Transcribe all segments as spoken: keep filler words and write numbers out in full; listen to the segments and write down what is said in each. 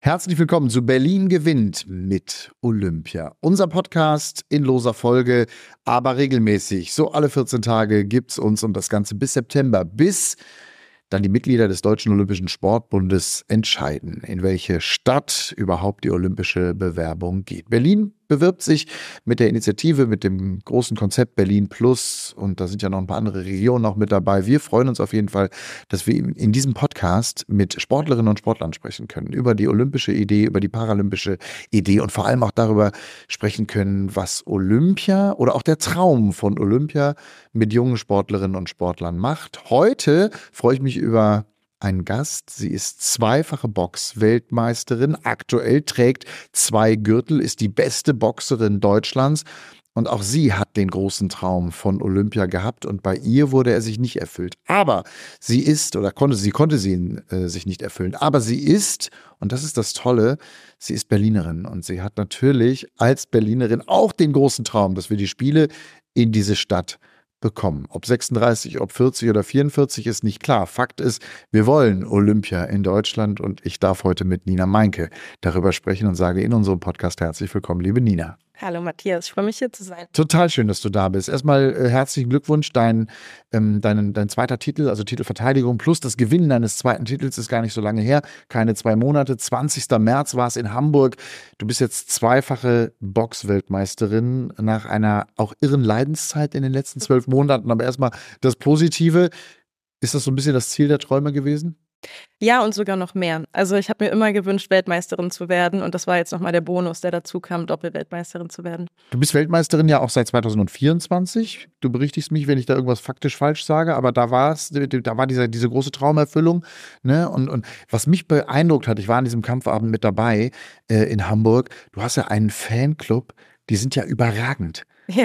Herzlich willkommen zu Berlin gewinnt mit Olympia. Unser Podcast in loser Folge, aber regelmäßig. So alle vierzehn Tage gibt's uns und das Ganze bis September, bis dann die Mitglieder des Deutschen Olympischen Sportbundes entscheiden, in welche Stadt überhaupt die olympische Bewerbung geht. Berlin bewirbt sich mit der Initiative, mit dem großen Konzept Berlin Plus, und da sind ja noch ein paar andere Regionen auch mit dabei. Wir freuen uns auf jeden Fall, dass wir in diesem Podcast mit Sportlerinnen und Sportlern sprechen können, über die olympische Idee, über die paralympische Idee und vor allem auch darüber sprechen können, was Olympia oder auch der Traum von Olympia mit jungen Sportlerinnen und Sportlern macht. Heute freue ich mich über einen Gast. Sie ist zweifache Box-Weltmeisterin, aktuell trägt zwei Gürtel, ist die beste Boxerin Deutschlands. Und auch sie hat den großen Traum von Olympia gehabt und bei ihr wurde er sich nicht erfüllt. Aber sie ist, oder konnte sie konnte sie ihn äh, sich nicht erfüllen, aber sie ist, und das ist das Tolle, sie ist Berlinerin und sie hat natürlich als Berlinerin auch den großen Traum, dass wir die Spiele in diese Stadt bekommen. Ob sechsunddreißig, ob vierzig oder vierundvierzig ist nicht klar. Fakt ist, wir wollen Olympia in Deutschland und ich darf heute mit Nina Meinke darüber sprechen und sage in unserem Podcast herzlich willkommen, liebe Nina. Hallo Matthias, ich freue mich hier zu sein. Total schön, dass du da bist. Erstmal äh, herzlichen Glückwunsch, dein, ähm, dein, dein zweiter Titel, also Titelverteidigung plus das Gewinnen deines zweiten Titels ist gar nicht so lange her, keine zwei Monate, zwanzigster März war es in Hamburg. Du bist jetzt zweifache Box-Weltmeisterin nach einer auch irren Leidenszeit in den letzten zwölf Monaten, aber erstmal das Positive. Ist das so ein bisschen das Ziel der Träume gewesen? Ja, und sogar noch mehr. Also ich habe mir immer gewünscht, Weltmeisterin zu werden und das war jetzt nochmal der Bonus, der dazu kam, Doppelweltmeisterin zu werden. Du bist Weltmeisterin ja auch seit zweitausendvierundzwanzig. Du berichtigst mich, wenn ich da irgendwas faktisch falsch sage, aber da war es, da war diese, diese große Traumerfüllung. Ne? Und, und was mich beeindruckt hat, ich war an diesem Kampfabend mit dabei äh, in Hamburg, du hast ja einen Fanclub, die sind ja überragend. Ja.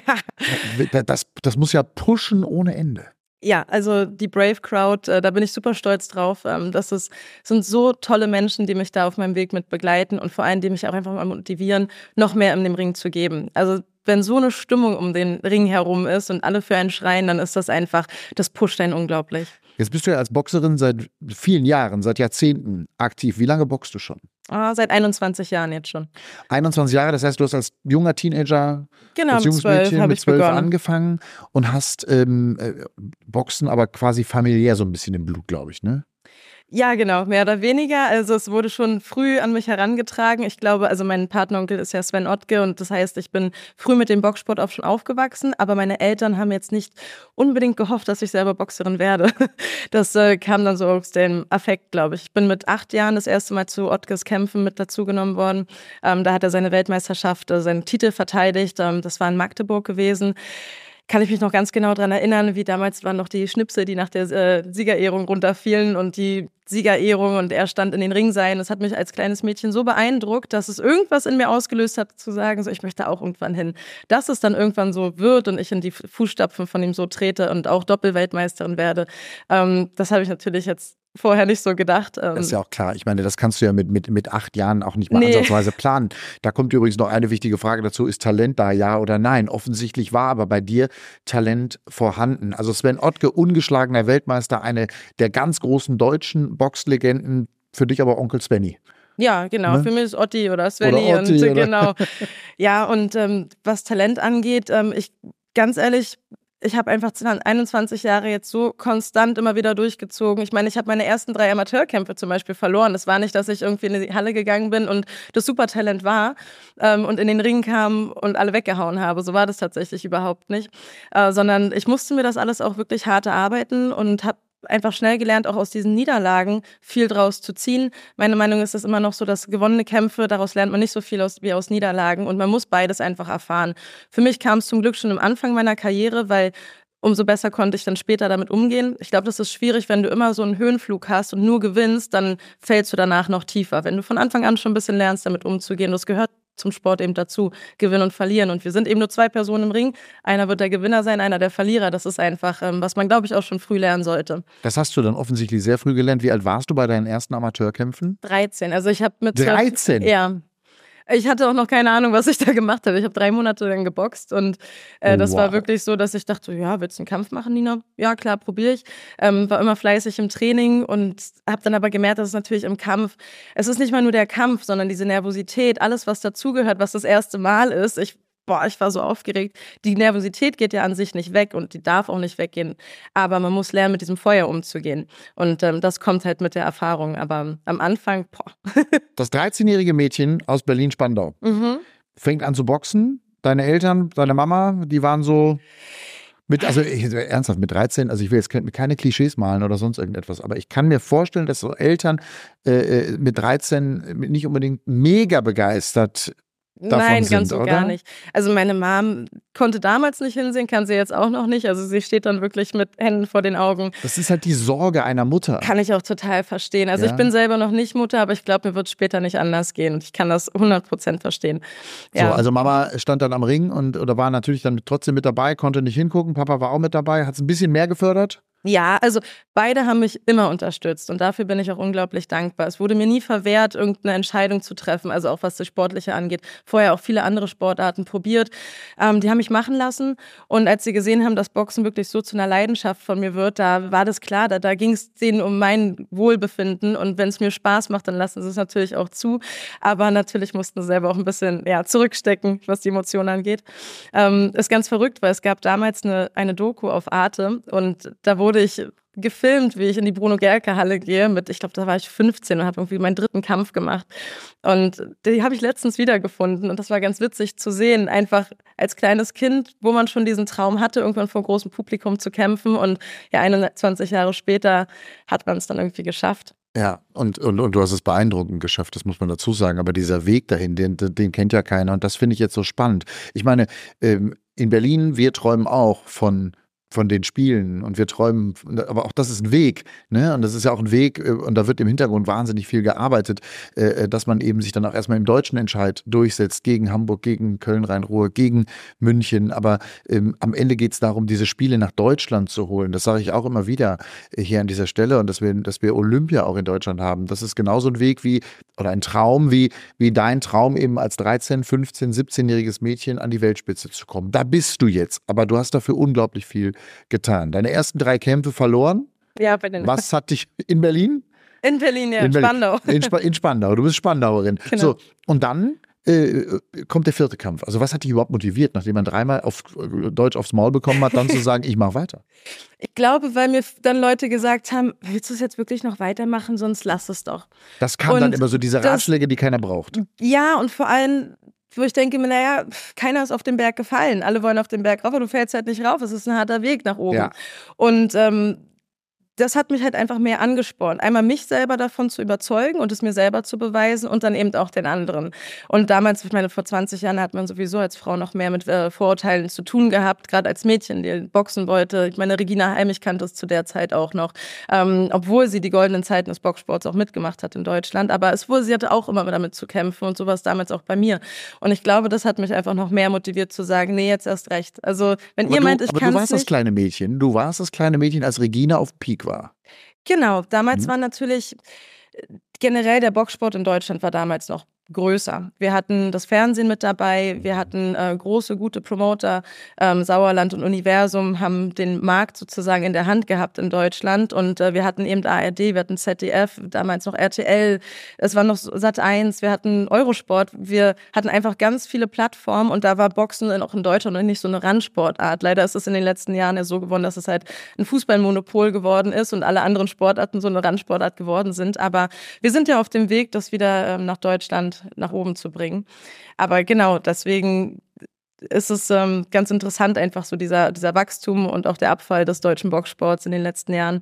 Das, das muss ja pushen ohne Ende. Ja, also die Brave Crowd, äh, da bin ich super stolz drauf. Ähm, das ist, sind so tolle Menschen, die mich da auf meinem Weg mit begleiten und vor allem, die mich auch einfach mal motivieren, noch mehr in dem Ring zu geben. Also wenn so eine Stimmung um den Ring herum ist und alle für einen schreien, dann ist das einfach, das pusht einen unglaublich. Jetzt bist du ja als Boxerin seit vielen Jahren, seit Jahrzehnten aktiv. Wie lange boxst du schon? Ah, seit einundzwanzig Jahren jetzt schon. einundzwanzig Jahre, das heißt, du hast als junger Teenager, genau, als junges zwölf Mädchen mit zwölf begonnen. angefangen und hast ähm, äh, Boxen aber quasi familiär so ein bisschen im Blut, glaube ich, ne? Ja, genau, mehr oder weniger. Also es wurde schon früh an mich herangetragen. Ich glaube, also mein Patenonkel ist ja Sven Ottke und das heißt, ich bin früh mit dem Boxsport auch schon aufgewachsen, aber meine Eltern haben jetzt nicht unbedingt gehofft, dass ich selber Boxerin werde. Das äh, kam dann so aus dem Affekt, glaube ich. Ich bin mit acht Jahren das erste Mal zu Ottkes Kämpfen mit dazugenommen worden. Ähm, da hat er seine Weltmeisterschaft, äh, seinen Titel verteidigt. Ähm, das war in Magdeburg gewesen. Kann ich mich noch ganz genau daran erinnern, wie damals waren noch die Schnipsel, die nach der äh, Siegerehrung runterfielen und die Siegerehrung und er stand in den Ringseilen. Das hat mich als kleines Mädchen so beeindruckt, dass es irgendwas in mir ausgelöst hat, zu sagen, so ich möchte auch irgendwann hin. Dass es dann irgendwann so wird und ich in die Fußstapfen von ihm so trete und auch Doppelweltmeisterin werde, ähm, das habe ich natürlich jetzt vorher nicht so gedacht. Das ist ja auch klar. Ich meine, das kannst du ja mit, mit, mit acht Jahren auch nicht mal Nee. ansatzweise planen. Da kommt übrigens noch eine wichtige Frage dazu. Ist Talent da, ja oder nein? Offensichtlich war aber bei dir Talent vorhanden. Also Sven Ottke, ungeschlagener Weltmeister, eine der ganz großen deutschen Boxlegenden. Für dich aber Onkel Svenny. Ja, genau. Ne? Für mich ist Otti oder Svenny. Oder Otti, und oder? Genau. Ja, und ähm, was Talent angeht, ähm, ich ganz ehrlich, ich habe einfach einundzwanzig Jahre jetzt so konstant immer wieder durchgezogen. Ich meine, ich habe meine ersten drei Amateurkämpfe zum Beispiel verloren. Es war nicht, dass ich irgendwie in die Halle gegangen bin und das Supertalent war ähm, und in den Ring kam und alle weggehauen habe. So war das tatsächlich überhaupt nicht. Äh, sondern ich musste mir das alles auch wirklich hart erarbeiten und habe einfach schnell gelernt, auch aus diesen Niederlagen viel draus zu ziehen. Meine Meinung ist es immer noch so, dass gewonnene Kämpfe, daraus lernt man nicht so viel aus, wie aus Niederlagen und man muss beides einfach erfahren. Für mich kam es zum Glück schon am Anfang meiner Karriere, weil umso besser konnte ich dann später damit umgehen. Ich glaube, das ist schwierig, wenn du immer so einen Höhenflug hast und nur gewinnst, dann fällst du danach noch tiefer. Wenn du von Anfang an schon ein bisschen lernst, damit umzugehen, das gehört zum Sport eben dazu, gewinnen und verlieren. Und wir sind eben nur zwei Personen im Ring. Einer wird der Gewinner sein, einer der Verlierer. Das ist einfach, ähm, was man, glaube ich, auch schon früh lernen sollte. Das hast du dann offensichtlich sehr früh gelernt. Wie alt warst du bei deinen ersten Amateurkämpfen? dreizehn. Also ich habe mit dreizehn? Ja. Ich hatte auch noch keine Ahnung, was ich da gemacht habe. Ich habe drei Monate lang geboxt und äh, das wow. war wirklich so, dass ich dachte, ja, willst du einen Kampf machen, Nina? Ja, klar, probiere ich. Ähm, war immer fleißig im Training und habe dann aber gemerkt, dass es natürlich im Kampf, es ist nicht mal nur der Kampf, sondern diese Nervosität, alles, was dazugehört, was das erste Mal ist. Ich Boah, ich war so aufgeregt. Die Nervosität geht ja an sich nicht weg und die darf auch nicht weggehen. Aber man muss lernen, mit diesem Feuer umzugehen. Und ähm, das kommt halt mit der Erfahrung. Aber am Anfang, boah. Das dreizehnjährige Mädchen aus Berlin-Spandau mhm. fängt an zu boxen. Deine Eltern, deine Mama, die waren so mit, also ich, ernsthaft, mit dreizehn, also ich will jetzt keine Klischees malen oder sonst irgendetwas, aber ich kann mir vorstellen, dass so Eltern äh, mit dreizehn nicht unbedingt mega begeistert Nein, sind, ganz so oder? gar nicht. Also meine Mom konnte damals nicht hinsehen, kann sie jetzt auch noch nicht. Also sie steht dann wirklich mit Händen vor den Augen. Das ist halt die Sorge einer Mutter. Kann ich auch total verstehen. Also ja. ich bin selber noch nicht Mutter, aber ich glaube, mir wird es später nicht anders gehen. Und ich kann das hundert Prozent verstehen. Ja. So, also Mama stand dann am Ring und oder war natürlich dann trotzdem mit dabei, konnte nicht hingucken. Papa war auch mit dabei, hat es ein bisschen mehr gefördert. Ja, also beide haben mich immer unterstützt und dafür bin ich auch unglaublich dankbar. Es wurde mir nie verwehrt, irgendeine Entscheidung zu treffen, also auch was das Sportliche angeht. Vorher auch viele andere Sportarten probiert. Ähm, die haben mich machen lassen und als sie gesehen haben, dass Boxen wirklich so zu einer Leidenschaft von mir wird, da war das klar, da, da ging es denen um mein Wohlbefinden und wenn es mir Spaß macht, dann lassen sie es natürlich auch zu. Aber natürlich mussten sie selber auch ein bisschen ja, zurückstecken, was die Emotionen angeht. Ähm, ist ganz verrückt, weil es gab damals eine, eine Doku auf Arte und da wurde ich gefilmt, wie ich in die Bruno-Gerke-Halle gehe mit, ich glaube, da war ich fünfzehn und habe irgendwie meinen dritten Kampf gemacht. Und die habe ich letztens wiedergefunden und das war ganz witzig zu sehen, einfach als kleines Kind, wo man schon diesen Traum hatte, irgendwann vor großem Publikum zu kämpfen und ja, einundzwanzig Jahre später hat man es dann irgendwie geschafft. Ja, und, und, und du hast es beeindruckend geschafft, das muss man dazu sagen, aber dieser Weg dahin, den, den kennt ja keiner und das finde ich jetzt so spannend. Ich meine, in Berlin, wir träumen auch von von den Spielen und wir träumen, aber auch das ist ein Weg, ne? Und das ist ja auch ein Weg und da wird im Hintergrund wahnsinnig viel gearbeitet, äh, dass man eben sich dann auch erstmal im deutschen Entscheid durchsetzt gegen Hamburg, gegen Köln-Rhein-Ruhr, gegen München, aber ähm, am Ende geht es darum, diese Spiele nach Deutschland zu holen. Das sage ich auch immer wieder äh, hier an dieser Stelle und dass wir, dass wir Olympia auch in Deutschland haben. Das ist genauso ein Weg wie, oder ein Traum wie, wie dein Traum eben als dreizehn-, fünfzehn-, siebzehnjähriges Mädchen an die Weltspitze zu kommen. Da bist du jetzt, aber du hast dafür unglaublich viel getan. Deine ersten drei Kämpfe verloren. Ja, bei den. Was hat dich in Berlin? In Berlin, ja, in Berlin. Spandau. In, Sp- in Spandau, du bist Spandauerin. Genau. So, und dann äh, kommt der vierte Kampf. Also was hat dich überhaupt motiviert, nachdem man dreimal auf Deutsch aufs Maul bekommen hat, dann zu sagen, ich mache weiter? Ich glaube, weil mir dann Leute gesagt haben, willst du es jetzt wirklich noch weitermachen, sonst lass es doch. Das kam und dann immer so diese Ratschläge, das, die keiner braucht. Ja, und vor allem wo ich denke mir, naja, keiner ist auf den Berg gefallen. Alle wollen auf den Berg rauf, aber du fällst halt nicht rauf. Es ist ein harter Weg nach oben. Ja. Und ähm, das hat mich halt einfach mehr angespornt. Einmal mich selber davon zu überzeugen und es mir selber zu beweisen und dann eben auch den anderen. Und damals, ich meine, vor zwanzig Jahren hat man sowieso als Frau noch mehr mit äh, Vorurteilen zu tun gehabt, gerade als Mädchen, die boxen wollte. Ich meine, Regina Halmich kannte es zu der Zeit auch noch, ähm, obwohl sie die goldenen Zeiten des Boxsports auch mitgemacht hat in Deutschland. Aber es wurde, sie hatte auch immer damit zu kämpfen und sowas damals auch bei mir. Und ich glaube, das hat mich einfach noch mehr motiviert zu sagen, nee, jetzt erst recht. Also, wenn aber ihr du, meint, ich kann es nicht. Aber du warst das kleine Mädchen. Du warst das kleine Mädchen, als Regina auf Peak war. Genau, damals mhm. war natürlich generell der Boxsport in Deutschland war damals noch größer. Wir hatten das Fernsehen mit dabei, wir hatten äh, große, gute Promoter, ähm, Sauerland und Universum haben den Markt sozusagen in der Hand gehabt in Deutschland und äh, wir hatten eben A R D, wir hatten Z D F, damals noch R T L, es war noch Sat eins, wir hatten Eurosport, wir hatten einfach ganz viele Plattformen und da war Boxen auch in Deutschland nicht so eine Randsportart. Leider ist es in den letzten Jahren ja so geworden, dass es halt ein Fußballmonopol geworden ist und alle anderen Sportarten so eine Randsportart geworden sind, aber wir sind ja auf dem Weg, das wieder ähm, nach Deutschland nach oben zu bringen. Aber genau, deswegen ist es ähm, ganz interessant, einfach so dieser, dieser Wachstum und auch der Abfall des deutschen Boxsports in den letzten Jahren.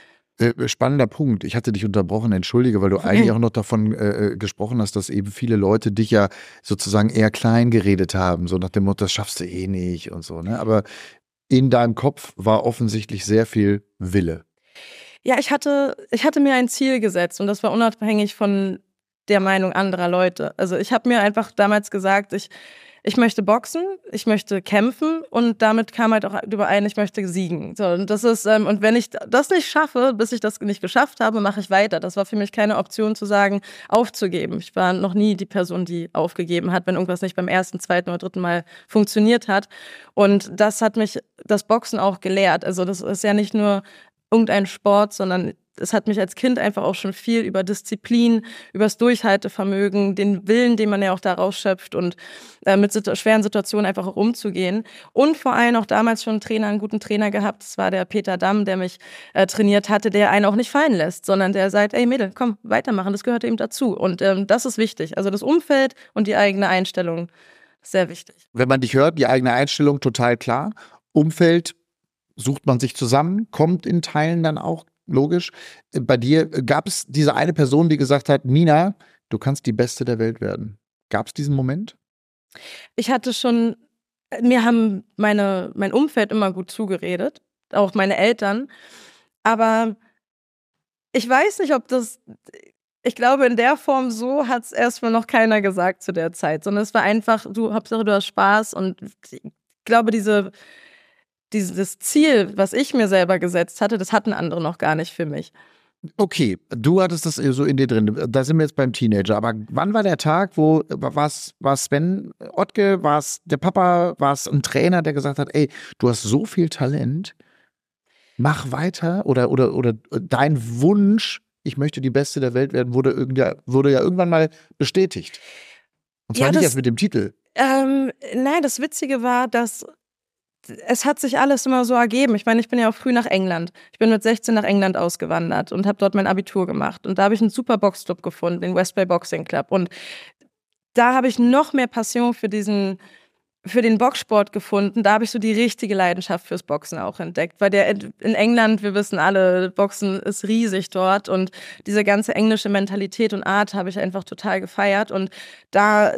Äh, spannender Punkt. Ich hatte dich unterbrochen, entschuldige, weil du eigentlich auch noch davon äh, gesprochen hast, dass eben viele Leute dich ja sozusagen eher klein geredet haben, so nach dem Motto, das schaffst du eh nicht und so, ne? Aber in deinem Kopf war offensichtlich sehr viel Wille. Ja, ich hatte, ich hatte mir ein Ziel gesetzt und das war unabhängig von der Meinung anderer Leute. Also ich habe mir einfach damals gesagt, ich, ich möchte boxen, ich möchte kämpfen und damit kam halt auch überein, ich möchte siegen. So, und das ist, ähm, und wenn ich das nicht schaffe, bis ich das nicht geschafft habe, mache ich weiter. Das war für mich keine Option zu sagen, aufzugeben. Ich war noch nie die Person, die aufgegeben hat, wenn irgendwas nicht beim ersten, zweiten oder dritten Mal funktioniert hat. Und das hat mich das Boxen auch gelehrt. Also das ist ja nicht nur irgendein Sport, sondern es hat mich als Kind einfach auch schon viel über Disziplin, über das Durchhaltevermögen, den Willen, den man ja auch daraus schöpft und äh, mit situ- schweren Situationen einfach auch umzugehen. Und vor allem auch damals schon einen Trainer, einen guten Trainer gehabt, das war der Peter Damm, der mich äh, trainiert hatte, der einen auch nicht fallen lässt, sondern der sagt, ey Mädel, komm, weitermachen, das gehört eben dazu. Und ähm, das ist wichtig. Also das Umfeld und die eigene Einstellung ist sehr wichtig. Wenn man dich hört, die eigene Einstellung total klar. Umfeld sucht man sich zusammen, kommt in Teilen dann auch, logisch. Bei dir gab es diese eine Person, die gesagt hat, Nina, du kannst die Beste der Welt werden. Gab es diesen Moment? Ich hatte schon, mir haben meine, mein Umfeld immer gut zugeredet, auch meine Eltern. Aber ich weiß nicht, ob das, ich glaube, in der Form so hat es erstmal noch keiner gesagt zu der Zeit, sondern es war einfach, du, Hauptsache du hast Spaß und ich glaube, diese Dieses Ziel, was ich mir selber gesetzt hatte, das hatten andere noch gar nicht für mich. Okay, du hattest das so in dir drin. Da sind wir jetzt beim Teenager. Aber wann war der Tag, wo war es Sven Ottke, war es der Papa, war es ein Trainer, der gesagt hat, ey, du hast so viel Talent, mach weiter oder, oder, oder dein Wunsch, ich möchte die Beste der Welt werden, wurde, irgendwie, wurde ja irgendwann mal bestätigt. Und zwar Ja, nicht das, erst mit dem Titel. Ähm, nein, das Witzige war, dass es hat sich alles immer so ergeben. Ich meine, ich bin ja auch früh nach England. Ich bin mit sechzehn nach England ausgewandert und habe dort mein Abitur gemacht. Und da habe ich einen super Boxclub gefunden, den West Bay Boxing Club. Und da habe ich noch mehr Passion für diesen, für den Boxsport gefunden. Da habe ich so die richtige Leidenschaft fürs Boxen auch entdeckt. Weil der in England, wir wissen alle, Boxen ist riesig dort. Und diese ganze englische Mentalität und Art habe ich einfach total gefeiert. Und da,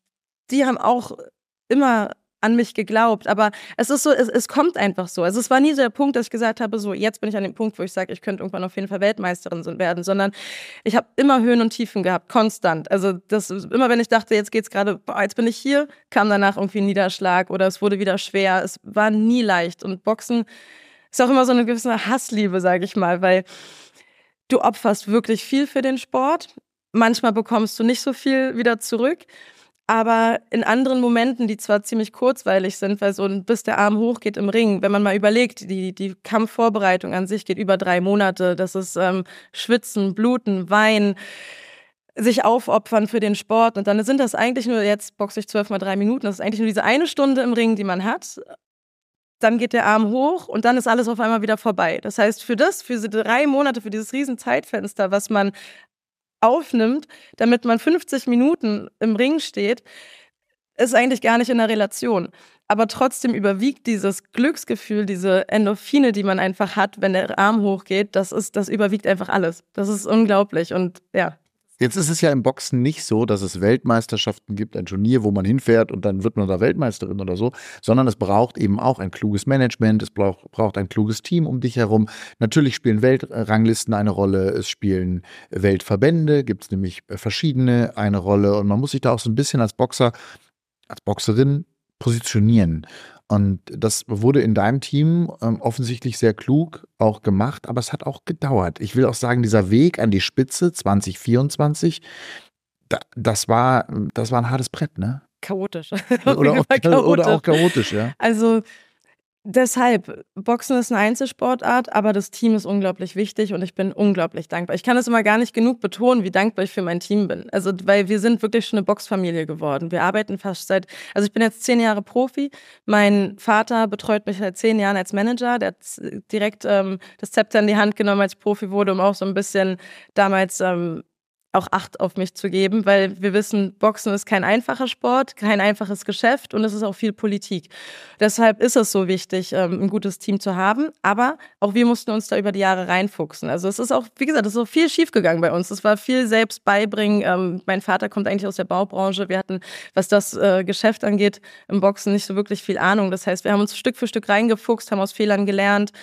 die haben auch immer an mich geglaubt, aber es ist so, es, es kommt einfach so. Also es war nie so der Punkt, dass ich gesagt habe, so jetzt bin ich an dem Punkt, wo ich sage, ich könnte irgendwann auf jeden Fall Weltmeisterin werden, sondern ich habe immer Höhen und Tiefen gehabt, konstant. Also das immer, wenn ich dachte, jetzt geht's gerade, jetzt bin ich hier, kam danach irgendwie ein Niederschlag oder es wurde wieder schwer. Es war nie leicht und Boxen ist auch immer so eine gewisse Hassliebe, sage ich mal, weil du opferst wirklich viel für den Sport. Manchmal bekommst du nicht so viel wieder zurück. Aber in anderen Momenten, die zwar ziemlich kurzweilig sind, weil so ein, bis der Arm hochgeht im Ring, wenn man mal überlegt, die, die Kampfvorbereitung an sich geht über drei Monate, das ist ähm, Schwitzen, Bluten, Weinen, sich aufopfern für den Sport und dann sind das eigentlich nur, jetzt boxe ich zwölf mal drei Minuten, das ist eigentlich nur diese eine Stunde im Ring, die man hat. Dann geht der Arm hoch und dann ist alles auf einmal wieder vorbei. Das heißt, für das, für diese drei Monate, für dieses riesen Zeitfenster, was man aufnimmt, damit man fünfzig Minuten im Ring steht, ist eigentlich gar nicht in der Relation. Aber trotzdem überwiegt dieses Glücksgefühl, diese Endorphine, die man einfach hat, wenn der Arm hochgeht, das ist, das überwiegt einfach alles. Das ist unglaublich und ja. Jetzt ist es ja im Boxen nicht so, dass es Weltmeisterschaften gibt, ein Turnier, wo man hinfährt und dann wird man da Weltmeisterin oder so, sondern es braucht eben auch ein kluges Management, es braucht, braucht ein kluges Team um dich herum. Natürlich spielen Weltranglisten eine Rolle, es spielen Weltverbände, gibt es nämlich verschiedene eine Rolle und man muss sich da auch so ein bisschen als Boxer, als Boxerin positionieren. Und das wurde in deinem Team ähm, offensichtlich sehr klug auch gemacht, aber es hat auch gedauert. Ich will auch sagen, dieser Weg an die Spitze zwanzig vierundzwanzig, da, das war, das war ein hartes Brett, ne? Chaotisch. Oder auch, chaotisch. Oder auch chaotisch, ja. Also deshalb, Boxen ist eine Einzelsportart, aber das Team ist unglaublich wichtig und ich bin unglaublich dankbar. Ich kann es immer gar nicht genug betonen, wie dankbar ich für mein Team bin. Also, weil wir sind wirklich schon eine Boxfamilie geworden. Wir arbeiten fast seit, also ich bin jetzt zehn Jahre Profi. Mein Vater betreut mich seit zehn Jahren als Manager. Der hat direkt ähm, das Zepter in die Hand genommen, als ich Profi wurde, um auch so ein bisschen damals ähm, auch Acht auf mich zu geben, weil wir wissen, Boxen ist kein einfacher Sport, kein einfaches Geschäft und es ist auch viel Politik. Deshalb ist es so wichtig, ein gutes Team zu haben, aber auch wir mussten uns da über die Jahre reinfuchsen. Also es ist auch, wie gesagt, es ist auch viel schiefgegangen bei uns. Es war viel selbst beibringen. Mein Vater kommt eigentlich aus der Baubranche. Wir hatten, was das Geschäft angeht, im Boxen nicht so wirklich viel Ahnung. Das heißt, wir haben uns Stück für Stück reingefuchst, haben aus Fehlern gelernt,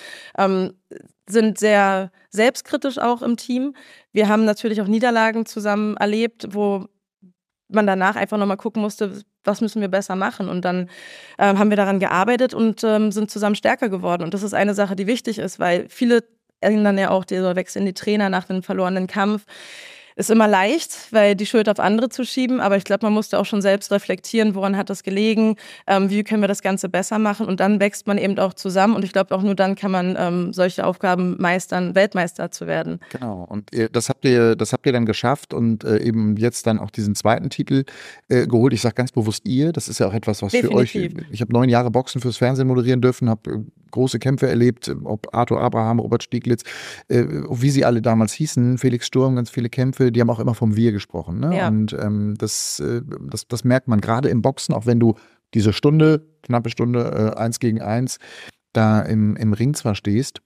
sind sehr selbstkritisch auch im Team. Wir haben natürlich auch Niederlagen zusammen erlebt, wo man danach einfach nochmal gucken musste, was müssen wir besser machen. Und dann ähm, haben wir daran gearbeitet und ähm, sind zusammen stärker geworden. Und das ist eine Sache, die wichtig ist, weil viele ändern ja auch dieser Wechsel in die Trainer nach dem verlorenen Kampf. Ist immer leicht, weil die Schuld auf andere zu schieben, aber ich glaube, man musste auch schon selbst reflektieren, woran hat das gelegen, ähm, wie können wir das Ganze besser machen und dann wächst man eben auch zusammen und ich glaube, auch nur dann kann man ähm, solche Aufgaben meistern, Weltmeister zu werden. Genau, und ihr, das habt ihr, das habt ihr dann geschafft und äh, eben jetzt dann auch diesen zweiten Titel äh, geholt. Ich sage ganz bewusst ihr, das ist ja auch etwas, was Definitiv. für euch, ich habe neun Jahre Boxen fürs Fernsehen moderieren dürfen, habe äh, große Kämpfe erlebt, ob Arthur Abraham, Robert Stieglitz, äh, wie sie alle damals hießen, Felix Sturm, ganz viele Kämpfe, die haben auch immer vom Wir gesprochen. Ne? Ja. Und ähm, das, äh, das, das merkt man gerade im Boxen, auch wenn du diese Stunde, knappe Stunde, äh, eins gegen eins, da im, im Ring zwar stehst,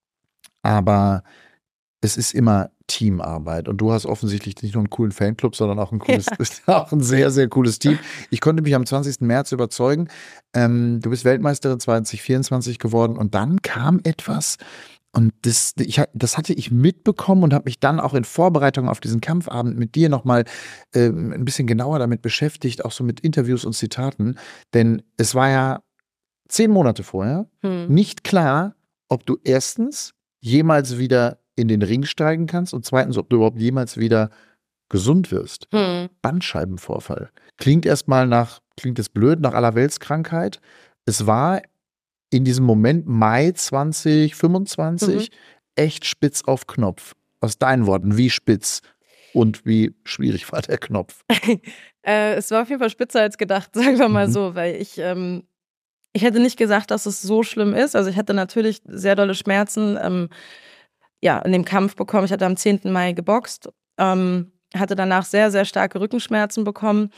aber es ist immer Teamarbeit und du hast offensichtlich nicht nur einen coolen Fanclub, sondern auch ein cooles, ja. auch ein sehr, sehr cooles Team. Ich konnte mich am zwanzigsten März überzeugen. Ähm, du bist Weltmeisterin zwanzig vierundzwanzig geworden und dann kam etwas und das, ich, das hatte ich mitbekommen und habe mich dann auch in Vorbereitung auf diesen Kampfabend mit dir nochmal äh, ein bisschen genauer damit beschäftigt, auch so mit Interviews und Zitaten, denn es war ja zehn Monate vorher hm. nicht klar, ob du erstens jemals wieder in den Ring steigen kannst und zweitens, ob du überhaupt jemals wieder gesund wirst. Hm. Bandscheibenvorfall. Klingt erstmal nach, klingt es blöd, nach Allerweltskrankheit. Es war in diesem Moment Mai zwanzig fünfundzwanzig mhm. echt spitz auf Knopf. Aus deinen Worten, wie spitz und wie schwierig war der Knopf? äh, es war auf jeden Fall spitzer als gedacht, sagen wir mal mhm. so, weil ich ähm, ich hätte nicht gesagt, dass es so schlimm ist. Also ich hatte natürlich sehr dolle Schmerzen ähm, ja, in dem Kampf bekommen. Ich hatte am zehnten Mai geboxt, ähm, hatte danach sehr, sehr starke Rückenschmerzen bekommen.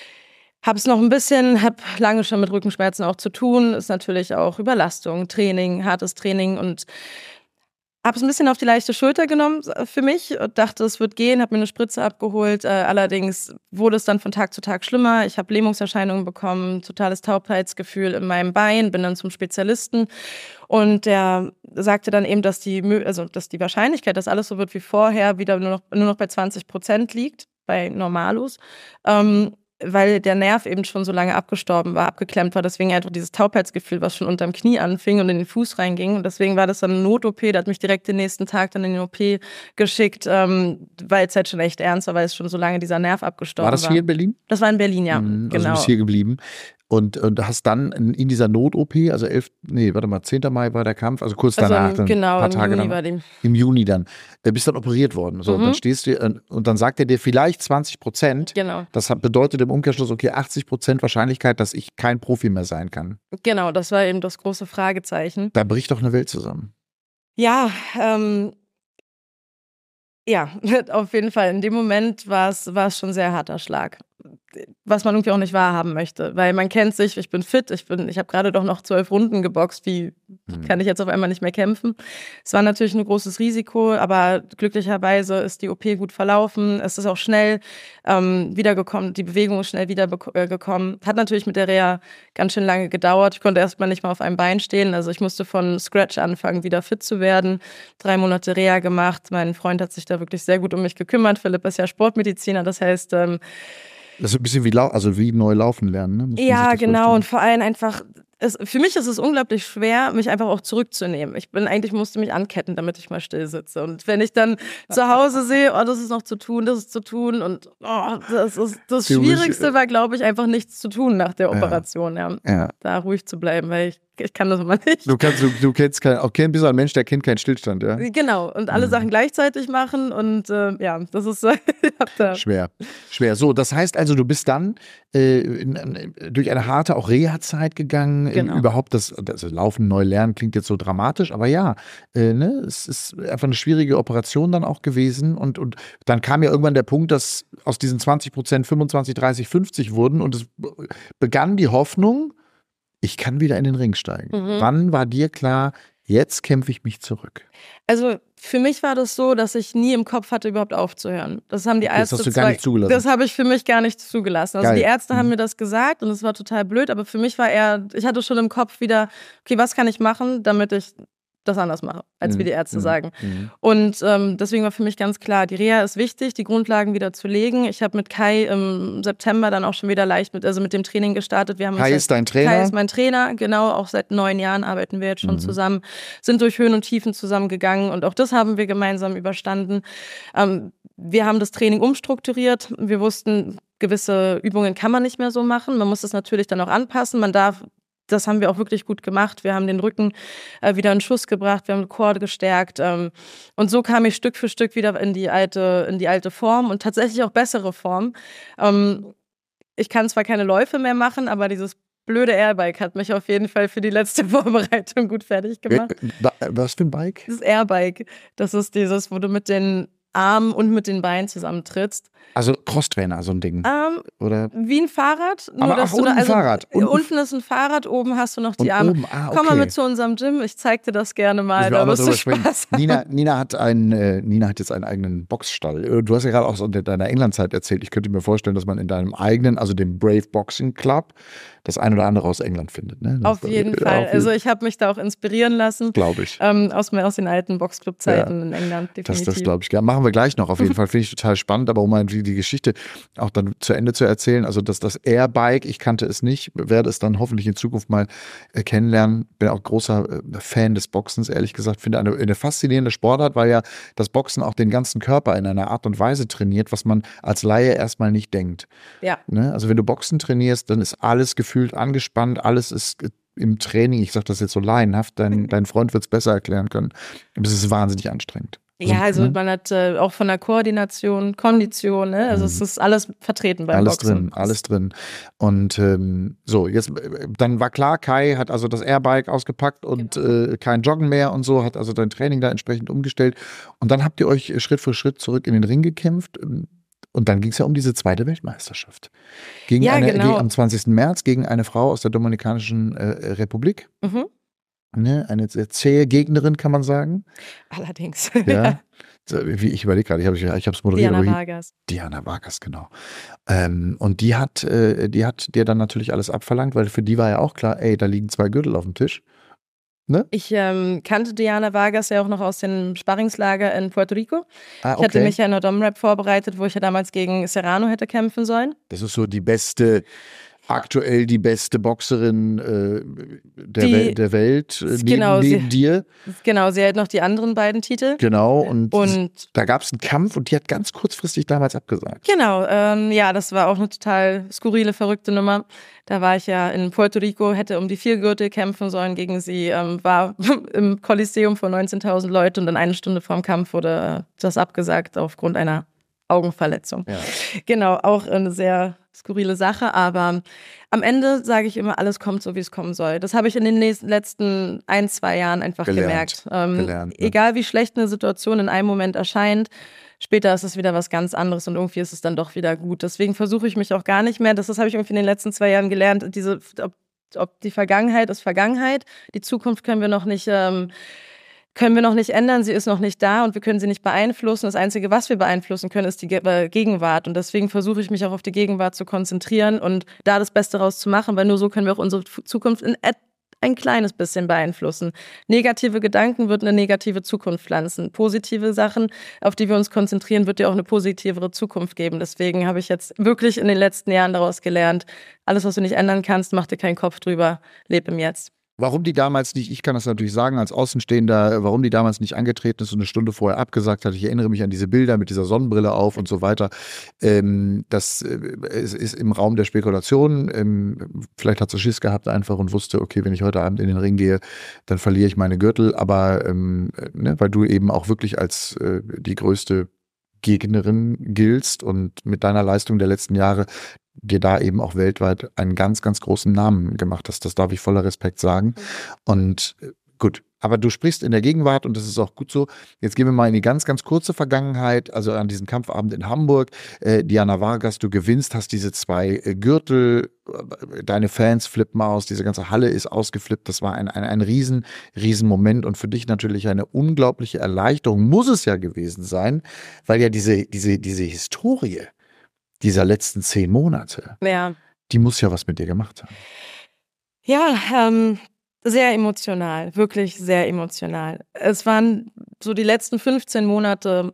Habe es noch ein bisschen, habe lange schon mit Rückenschmerzen auch zu tun. Ist natürlich auch Überlastung, Training, hartes Training und habe es ein bisschen auf die leichte Schulter genommen für mich und dachte, es wird gehen, habe mir eine Spritze abgeholt. Äh, allerdings wurde es dann von Tag zu Tag schlimmer. Ich habe Lähmungserscheinungen bekommen, totales Taubheitsgefühl in meinem Bein, bin dann zum Spezialisten und der sagte dann eben, dass die, also, dass die Wahrscheinlichkeit, dass alles so wird wie vorher, wieder nur noch, nur noch bei zwanzig Prozent liegt, bei Normalos. Ähm, weil der Nerv eben schon so lange abgestorben war, abgeklemmt war. Deswegen einfach dieses Taubheitsgefühl, was schon unterm Knie anfing und in den Fuß reinging. Und deswegen war das dann eine Not-O P. Der hat mich direkt den nächsten Tag dann in den O P geschickt, ähm, weil es halt schon echt ernst war, weil es schon so lange dieser Nerv abgestorben war. War das hier in Berlin? Das war in Berlin, ja. Mhm, also genau. Du bist hier geblieben. Und, und hast dann in, in dieser Not-O P, also elf, nee, warte mal, zehnten Mai war der Kampf, also kurz danach, also, dann genau, ein paar Tage im Juni dann, war dem. im Juni dann, äh, bist dann operiert worden. So, mhm. und dann stehst du, und dann sagt er dir vielleicht zwanzig Prozent. Genau. Das bedeutet im Umkehrschluss, okay, achtzig Prozent Wahrscheinlichkeit, dass ich kein Profi mehr sein kann. Genau, das war eben das große Fragezeichen. Da bricht doch eine Welt zusammen. Ja, ähm, ja, auf jeden Fall. In dem Moment war es war es schon ein sehr harter Schlag. Was man irgendwie auch nicht wahrhaben möchte, weil man kennt sich, ich bin fit, ich bin, ich habe gerade doch noch zwölf Runden geboxt, wie hm. kann ich jetzt auf einmal nicht mehr kämpfen? Es war natürlich ein großes Risiko, aber glücklicherweise ist die O P gut verlaufen, es ist auch schnell ähm, wiedergekommen, die Bewegung ist schnell wiedergekommen. Hat natürlich mit der Reha ganz schön lange gedauert, ich konnte erstmal nicht mal auf einem Bein stehen, also ich musste von Scratch anfangen, wieder fit zu werden, drei Monate Reha gemacht, mein Freund hat sich da wirklich sehr gut um mich gekümmert, Philipp ist ja Sportmediziner, das heißt, ähm, das ist ein bisschen wie, lau- also wie neu laufen lernen, ne? Ja, genau. Und vor allem einfach, es, für mich ist es unglaublich schwer, mich einfach auch zurückzunehmen. Ich bin eigentlich, musste mich anketten, damit ich mal still sitze. Und wenn ich dann zu Hause sehe, oh, das ist noch zu tun, das ist zu tun und oh, das ist das Schwierigste war, glaube ich, einfach nichts zu tun nach der Operation. Ja. Ja. Da ruhig zu bleiben, weil ich Ich kann das immer nicht. Du kannst, du, du kennst kein, auch kein, bist ein Mensch, der kennt keinen Stillstand, ja? Genau, und alle mhm. Sachen gleichzeitig machen und äh, ja, das ist da. schwer. Schwer. So, das heißt also, du bist dann äh, in, in, durch eine harte auch Reha-Zeit gegangen. Genau. In, überhaupt das, das Laufen, neu lernen klingt jetzt so dramatisch, aber ja, äh, ne, es ist einfach eine schwierige Operation dann auch gewesen und, und dann kam ja irgendwann der Punkt, dass aus diesen zwanzig Prozent fünfundzwanzig, dreißig, fünfzig wurden und es begann die Hoffnung, ich kann wieder in den Ring steigen. Mhm. Wann war dir klar, jetzt kämpfe ich mich zurück? Also für mich war das so, dass ich nie im Kopf hatte, überhaupt aufzuhören. Das haben die Ärzte. Das hast du gar nicht zugelassen. Das habe ich für mich gar nicht zugelassen. Also Geil. Die Ärzte mhm. haben mir das gesagt und es war total blöd, aber für mich war eher, ich hatte schon im Kopf wieder, okay, was kann ich machen, damit ich das anders mache, als Mhm. wie die Ärzte Mhm. sagen. Mhm. Und ähm, deswegen war für mich ganz klar, die Reha ist wichtig, die Grundlagen wieder zu legen. Ich habe mit Kai im September dann auch schon wieder leicht mit, also mit dem Training gestartet. Wir haben Kai uns ist dein Trainer? Kai ist mein Trainer, genau, auch seit neun Jahren arbeiten wir jetzt schon Mhm. zusammen, sind durch Höhen und Tiefen zusammengegangen und auch das haben wir gemeinsam überstanden. Ähm, wir haben das Training umstrukturiert. Wir wussten, gewisse Übungen kann man nicht mehr so machen. Man muss das natürlich dann auch anpassen. Man darf Das haben wir auch wirklich gut gemacht. Wir haben den Rücken äh, wieder in Schuss gebracht, wir haben den Core gestärkt. Ähm, und so kam ich Stück für Stück wieder in die alte, in die alte Form und tatsächlich auch bessere Form. Ähm, ich kann zwar keine Läufe mehr machen, aber dieses blöde Airbike hat mich auf jeden Fall für die letzte Vorbereitung gut fertig gemacht. Was für ein Bike? Das Airbike, das ist dieses, wo du mit den Armen und mit den Beinen zusammentrittst. Also Crosstrainer, so ein Ding. Ähm, Oder? Wie ein Fahrrad. Nur Aber dass ach, du da, unten also, Fahrrad. Unten- Unten ist ein Fahrrad, oben hast du noch die Und Arme. oben, ah, Komm mal okay. mit zu unserem Gym, ich zeig dir das gerne mal. Müssen wir Da auch noch wirst du drüber sprechen. Spaß haben. Nina, Nina, hat einen, äh, Nina hat jetzt einen eigenen Boxstall. Äh, Du hast ja gerade auch so in deiner Englandzeit erzählt. Ich könnte mir vorstellen, dass man in deinem eigenen, also dem Brave Boxing Club, das ein oder andere aus England findet. Ne? Das Auf jeden äh, Fall. auf Also ich habe mich da auch inspirieren lassen. Glaube ich. Ähm, aus, aus den alten Boxclub-Zeiten in England, Das, definitiv. das glaube ich gerne. Machen wir gleich noch auf jeden Fall. Finde ich total spannend, aber um mal die, die Geschichte auch dann zu Ende zu erzählen, also dass das Airbike, ich kannte es nicht, werde es dann hoffentlich in Zukunft mal äh, kennenlernen. Bin auch großer äh, Fan des Boxens, ehrlich gesagt. Finde eine, eine faszinierende Sportart, weil ja das Boxen auch den ganzen Körper in einer Art und Weise trainiert, was man als Laie erstmal nicht denkt. Ja. Ne? Also wenn du Boxen trainierst, dann ist alles gefühlt angespannt, alles ist äh, im Training, ich sage das jetzt so laienhaft, dein, dein Freund wird es besser erklären können. Aber es ist wahnsinnig anstrengend. Ja, also ne? man hat äh, auch von der Koordination, Kondition, ne? Also Mhm. es ist alles vertreten beim Alles Boxen. drin, alles drin. Und ähm, so, jetzt, äh, dann war klar, Kai hat also das Airbike ausgepackt und Genau. äh, kein Joggen mehr und so, hat also dein Training da entsprechend umgestellt. Und dann habt ihr euch Schritt für Schritt zurück in den Ring gekämpft. Und dann ging es ja um diese zweite Weltmeisterschaft. Gegen Ja, eine, genau. ge- am zwanzigsten März gegen eine Frau aus der Dominikanischen äh, Republik. Mhm. Ne? Eine sehr zähe Gegnerin, kann man sagen. Allerdings. Ja. So, wie ich überlege gerade, ich habe ich es moderiert. Diana aber wie- Vargas. Diana Vargas, genau. Ähm, und die hat, äh, die hat dir dann natürlich alles abverlangt, weil für die war ja auch klar, ey, da liegen zwei Gürtel auf dem Tisch. Ich ähm, kannte Diana Vargas ja auch noch aus dem Sparringslager in Puerto Rico. Ah, Ich hatte okay. mich ja in der Dom-Rap vorbereitet, wo ich ja damals gegen Serrano hätte kämpfen sollen. Das ist so die beste, aktuell die beste Boxerin äh, der, Die- Wel der Welt, äh, neben, genau, sie- neben dir. Genau, sie hält noch die anderen beiden Titel. Genau. Und, Und da gab es einen Kampf und die hat ganz kurzfristig damals abgesagt. genau, ähm, ja, das war auch eine total skurrile, verrückte Nummer. Da war ich ja in Puerto Rico, hätte um die vier Gürtel kämpfen sollen gegen sie, ähm, war im Kolosseum vor neunzehntausend Leute und dann eine Stunde vorm Kampf wurde das abgesagt aufgrund einer Augenverletzung. Ja. Genau, auch eine sehr skurrile Sache, aber am Ende sage ich immer, alles kommt so, wie es kommen soll. Das habe ich in den les- letzten ein, zwei Jahren einfach Gelernt. gemerkt. Ähm, Gelernt, ne? Egal wie schlecht eine Situation in einem Moment erscheint, später ist es wieder was ganz anderes und irgendwie ist es dann doch wieder gut. Deswegen versuche ich mich auch gar nicht mehr, das, das habe ich irgendwie in den letzten zwei Jahren gelernt, diese, ob, ob die Vergangenheit ist Vergangenheit, die Zukunft können wir noch nicht ähm, können wir noch nicht ändern, sie ist noch nicht da und wir können sie nicht beeinflussen. Das Einzige, was wir beeinflussen können, ist die Ge- äh, Gegenwart. Und deswegen versuche ich mich auch auf die Gegenwart zu konzentrieren und da das Beste raus zu machen, weil nur so können wir auch unsere F- Zukunft in et- ein kleines bisschen beeinflussen. Negative Gedanken wird eine negative Zukunft pflanzen. Positive Sachen, auf die wir uns konzentrieren, wird dir auch eine positivere Zukunft geben. Deswegen habe ich jetzt wirklich in den letzten Jahren daraus gelernt, alles, was du nicht ändern kannst, mach dir keinen Kopf drüber, leb im Jetzt. Warum die damals nicht, ich kann das natürlich sagen als Außenstehender, warum die damals nicht angetreten ist und eine Stunde vorher abgesagt hat. Ich erinnere mich an diese Bilder mit dieser Sonnenbrille auf und so weiter. Ähm, das äh, ist, ist im Raum der Spekulation. Ähm, vielleicht hat sie Schiss gehabt einfach und wusste, okay, wenn ich heute Abend in den Ring gehe, dann verliere ich meine Gürtel. Aber ähm, ne, weil du eben auch wirklich als äh, die größte Gegnerin giltst und mit deiner Leistung der letzten Jahre dir da eben auch weltweit einen ganz, ganz großen Namen gemacht hast. Das darf ich voller Respekt sagen. Und äh, gut, aber du sprichst in der Gegenwart und das ist auch gut so. Jetzt gehen wir mal in die ganz, ganz kurze Vergangenheit, also an diesem Kampfabend in Hamburg. Äh, Diana Vargas, du gewinnst, hast diese zwei äh, Gürtel, äh, deine Fans flippen aus, diese ganze Halle ist ausgeflippt. Das war ein, ein, ein riesen, riesen Moment und für dich natürlich eine unglaubliche Erleichterung, muss es ja gewesen sein, weil ja diese, diese, diese Historie dieser letzten zehn Monate, Ja. die muss ja was mit dir gemacht haben. Ja, ähm, Sehr emotional, wirklich sehr emotional. Es waren so die letzten fünfzehn Monate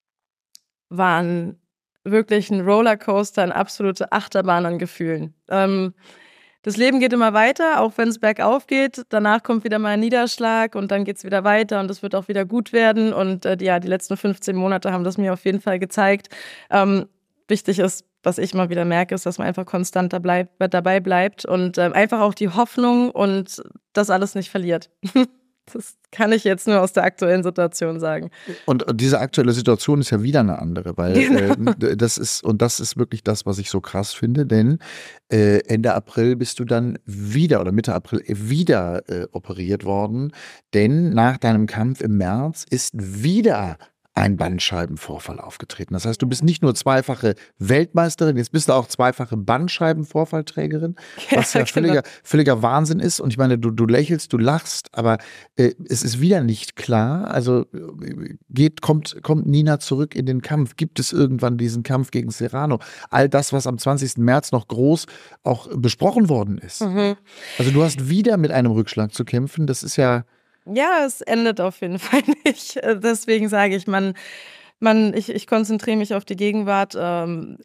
waren wirklich ein Rollercoaster, eine absolute Achterbahn an Gefühlen. Ähm, das Leben geht immer weiter, auch wenn es bergauf geht. Danach kommt wieder mal ein Niederschlag und dann geht es wieder weiter und es wird auch wieder gut werden. Und äh, ja, die letzten fünfzehn Monate haben das mir auf jeden Fall gezeigt. Ähm, wichtig ist, was ich immer wieder merke, ist, dass man einfach konstant dabei, dabei bleibt und äh, einfach auch die Hoffnung und das alles nicht verliert. Das kann ich jetzt nur aus der aktuellen Situation sagen. Und diese aktuelle Situation ist ja wieder eine andere, weil genau. äh, das ist, und das ist wirklich das, was ich so krass finde, denn äh, Ende April bist du dann wieder oder Mitte April wieder äh, operiert worden, denn nach deinem Kampf im März ist wieder ein Bandscheibenvorfall aufgetreten. Das heißt, du bist nicht nur zweifache Weltmeisterin, jetzt bist du auch zweifache Bandscheibenvorfallträgerin, was ja, ja völliger, genau. völliger Wahnsinn ist. Und ich meine, du, du lächelst, du lachst, aber äh, es ist wieder nicht klar. Also geht, kommt, kommt Nina zurück in den Kampf? Gibt es irgendwann diesen Kampf gegen Serrano? All das, was am zwanzigsten März noch groß auch besprochen worden ist. Mhm. Also du hast wieder mit einem Rückschlag zu kämpfen. Das ist ja Ja, es endet auf jeden Fall nicht. Deswegen sage ich, man, man, ich, ich konzentriere mich auf die Gegenwart. Ähm,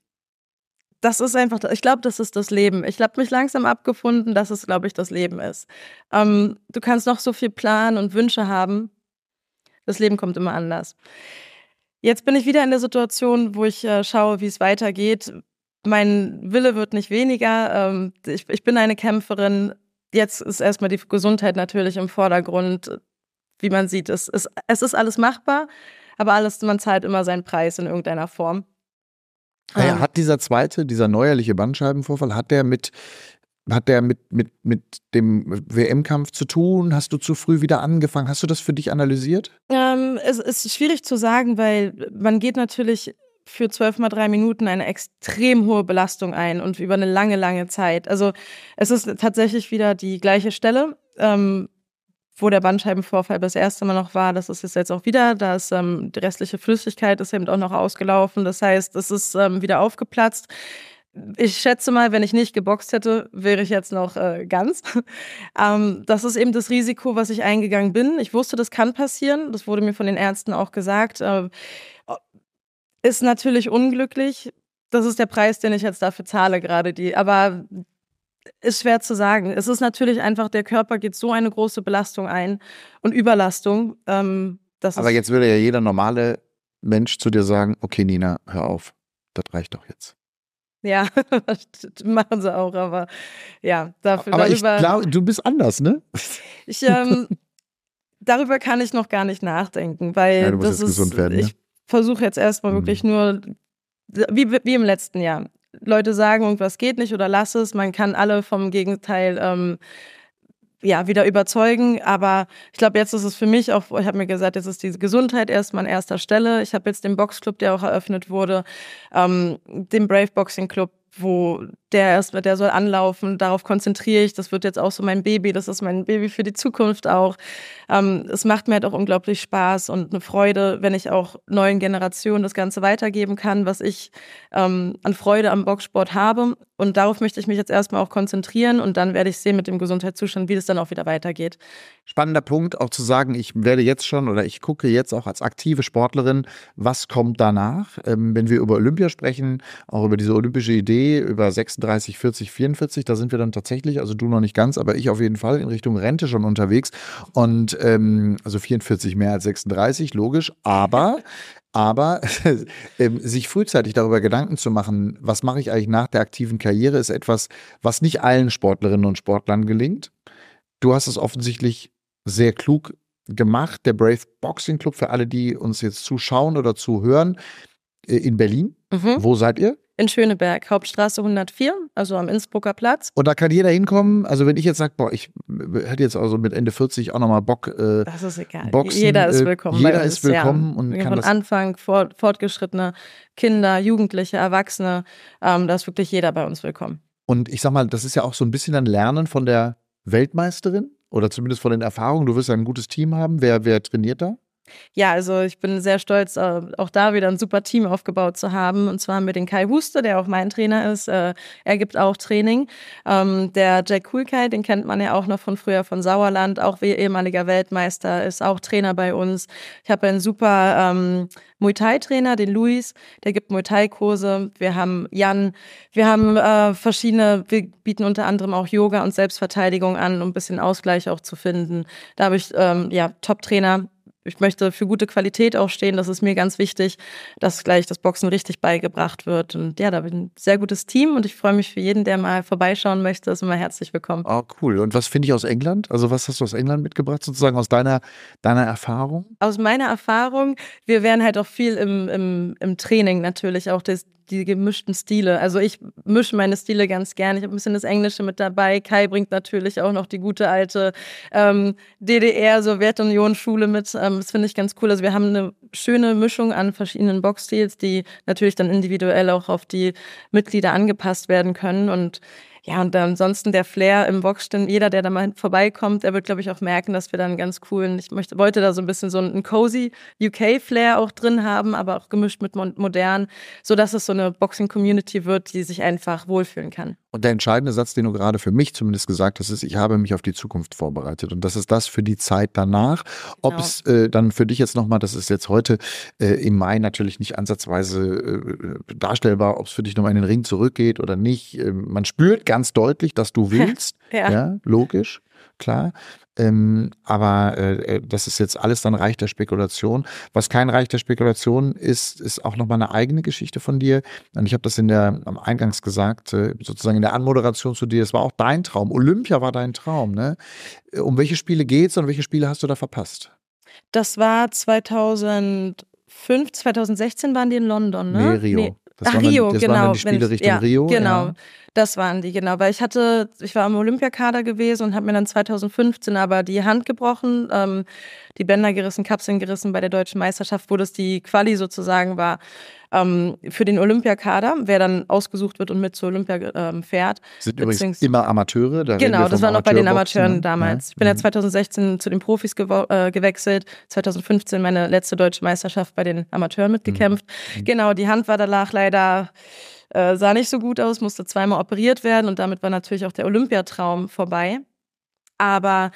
das ist einfach, ich glaube, das ist das Leben. Ich habe mich langsam abgefunden, dass es, glaube ich, das Leben ist. Ähm, du kannst noch so viel planen und Wünsche haben. Das Leben kommt immer anders. Jetzt bin ich wieder in der Situation, wo ich äh, schaue, wie es weitergeht. Mein Wille wird nicht weniger. Ähm, ich, ich bin eine Kämpferin. Jetzt ist erstmal die Gesundheit natürlich im Vordergrund. Wie man sieht, es ist, es ist alles machbar, aber alles, man zahlt immer seinen Preis in irgendeiner Form. Naja, ähm. Hat dieser zweite, dieser neuerliche Bandscheibenvorfall, hat der mit, hat der mit, mit, mit dem W M-Kampf zu tun? Hast du zu früh wieder angefangen? Hast du das für dich analysiert? Ähm, es ist schwierig zu sagen, weil man geht natürlich für zwölf mal drei Minuten eine extrem hohe Belastung ein und über eine lange, lange Zeit. Also es ist tatsächlich wieder die gleiche Stelle, ähm, wo der Bandscheibenvorfall das erste Mal noch war. Das ist jetzt auch wieder, da ist ähm, die restliche Flüssigkeit ist eben auch noch ausgelaufen. Das heißt, es ist ähm, wieder aufgeplatzt. Ich schätze mal, wenn ich nicht geboxt hätte, wäre ich jetzt noch äh, ganz. ähm, das ist eben das Risiko, was ich eingegangen bin. Ich wusste, das kann passieren. Das wurde mir von den Ärzten auch gesagt. Äh, Ist natürlich unglücklich. Das ist der Preis, den ich jetzt dafür zahle gerade. Die, aber ist schwer zu sagen. Es ist natürlich einfach, der Körper geht so eine große Belastung ein und Überlastung. Ähm, das aber ist jetzt würde ja jeder normale Mensch zu dir sagen, okay Nina, hör auf, das reicht doch jetzt. Ja, machen sie auch, aber ja. Dafür, aber darüber, ich glaube, du bist anders, ne? Ich, ähm, darüber kann ich noch gar nicht nachdenken, weil ja, du musst das jetzt ist, gesund werden, ne? ich versuche jetzt erstmal wirklich mhm. nur, wie, wie im letzten Jahr. Leute sagen, irgendwas geht nicht oder lass es. Man kann alle vom Gegenteil ähm, ja, wieder überzeugen. Aber ich glaube, jetzt ist es für mich auch, ich habe mir gesagt, jetzt ist die Gesundheit erstmal an erster Stelle. Ich habe jetzt den Boxclub, der auch eröffnet wurde, ähm, den Brave Boxing Club, wo der erstmal, der soll anlaufen, darauf konzentriere ich, das wird jetzt auch so mein Baby, das ist mein Baby für die Zukunft auch. Ähm, es macht mir halt auch unglaublich Spaß und eine Freude, wenn ich auch neuen Generationen das Ganze weitergeben kann, was ich ähm, an Freude am Boxsport habe, und darauf möchte ich mich jetzt erstmal auch konzentrieren und dann werde ich sehen mit dem Gesundheitszustand, wie das dann auch wieder weitergeht. Spannender Punkt, auch zu sagen, ich werde jetzt schon oder ich gucke jetzt auch als aktive Sportlerin, was kommt danach, ähm, wenn wir über Olympia sprechen, auch über diese olympische Idee, über sechsunddreißig, vierzig, vierundvierzig, da sind wir dann tatsächlich, also du noch nicht ganz, aber ich auf jeden Fall in Richtung Rente schon unterwegs und ähm, also vierundvierzig mehr als sechsunddreißig, logisch, aber Aber ähm, sich frühzeitig darüber Gedanken zu machen, was mache ich eigentlich nach der aktiven Karriere, ist etwas, was nicht allen Sportlerinnen und Sportlern gelingt. Du hast es offensichtlich sehr klug gemacht. Der Brave Boxing Club, für alle, die uns jetzt zuschauen oder zuhören, äh, in Berlin. Mhm. Wo seid ihr? In Schöneberg, Hauptstraße hundertvier, also am Innsbrucker Platz. Und da kann jeder hinkommen. Also wenn ich jetzt sage, boah, ich hätte jetzt also mit Ende vierzig auch nochmal Bock, äh, das ist egal. Boxen. Jeder ist willkommen. Jeder bei uns, ist willkommen. Ja. Und kann von das Anfang, fort, fortgeschrittene Kinder, Jugendliche, Erwachsene, ähm, da ist wirklich jeder bei uns willkommen. Und ich sag mal, das ist ja auch so ein bisschen ein Lernen von der Weltmeisterin oder zumindest von den Erfahrungen. Du wirst ja ein gutes Team haben. Wer, wer trainiert da? Ja, also ich bin sehr stolz, äh, auch da wieder ein super Team aufgebaut zu haben. Und zwar haben wir den Kai Huste, der auch mein Trainer ist. Äh, er gibt auch Training. Ähm, der Jack Kulkai, den kennt man ja auch noch von früher von Sauerland, auch wie ehemaliger Weltmeister, ist auch Trainer bei uns. Ich habe einen super ähm, Muay Thai-Trainer, den Luis, der gibt Muay Thai-Kurse. Wir haben Jan, wir haben äh, verschiedene, wir bieten unter anderem auch Yoga und Selbstverteidigung an, um ein bisschen Ausgleich auch zu finden. Da habe ich ähm, ja Top-Trainer. Ich möchte für gute Qualität auch stehen, das ist mir ganz wichtig, dass gleich das Boxen richtig beigebracht wird. Und ja, da bin ich ein sehr gutes Team und ich freue mich für jeden, der mal vorbeischauen möchte, ist immer herzlich willkommen. Oh, cool. Und was finde ich aus England? Also was hast du aus England mitgebracht, sozusagen aus deiner, deiner Erfahrung? Aus meiner Erfahrung, wir wären halt auch viel im, im, im Training natürlich, auch das, die gemischten Stile. Also ich mische meine Stile ganz gern. Ich habe ein bisschen das Englische mit dabei. Kai bringt natürlich auch noch die gute alte ähm, D D R-Sowjetunion-Schule mit. Ähm, das finde ich ganz cool. Also wir haben eine schöne Mischung an verschiedenen Boxstils, die natürlich dann individuell auch auf die Mitglieder angepasst werden können. Und ja, und ansonsten der Flair im Boxstil, jeder, der da mal vorbeikommt, der wird, glaube ich, auch merken, dass wir da einen ganz coolen, ich möchte, wollte da so ein bisschen so einen cozy U K-Flair auch drin haben, aber auch gemischt mit modern, sodass es so eine Boxing-Community wird, die sich einfach wohlfühlen kann. Und der entscheidende Satz, den du gerade für mich zumindest gesagt hast, ist, ich habe mich auf die Zukunft vorbereitet. Und das ist das für die Zeit danach. Ob Genau. es äh, dann für dich jetzt nochmal, das ist jetzt heute äh, im Mai natürlich nicht ansatzweise äh, darstellbar, ob es für dich nochmal in den Ring zurückgeht oder nicht. Äh, man spürt ganz deutlich, dass du willst. Ja. Ja, logisch, klar. Ähm, aber äh, das ist jetzt alles dann Reich der Spekulation. Was kein Reich der Spekulation ist, ist auch nochmal eine eigene Geschichte von dir. Und ich habe das in der am Eingangs gesagt, äh, sozusagen in der Anmoderation zu dir. Es war auch dein Traum. Olympia war dein Traum, ne? Um welche Spiele geht's und welche Spiele hast du da verpasst? Das war zweitausendfünf, zweitausendsechzehn waren die in London, ne? Nee, Rio. Nee. Das Ach, waren dann, Rio, das genau. waren dann die wenn Spiele ich, Richtung ja, Rio. Genau, Ja. das waren die, genau. Weil ich hatte, ich war im Olympiakader gewesen und habe mir dann zweitausendfünfzehn aber die Hand gebrochen, ähm, die Bänder gerissen, Kapseln gerissen bei der deutschen Meisterschaft, wo das die Quali sozusagen war ähm, für den Olympiakader, wer dann ausgesucht wird und mit zur Olympia ähm, fährt. Sind übrigens Beziehungs- immer Amateure. Da reden Genau, wir das vom war noch bei den Amateurboxen, Amateuren ne? damals. Ja. Ich bin ja Mhm. zweitausendsechzehn zu den Profis gewo- äh, gewechselt, zweitausendfünfzehn meine letzte deutsche Meisterschaft bei den Amateuren mitgekämpft. Mhm. Genau, die Hand war danach leider, äh, sah nicht so gut aus, musste zweimal operiert werden und damit war natürlich auch der Olympiatraum vorbei. Aber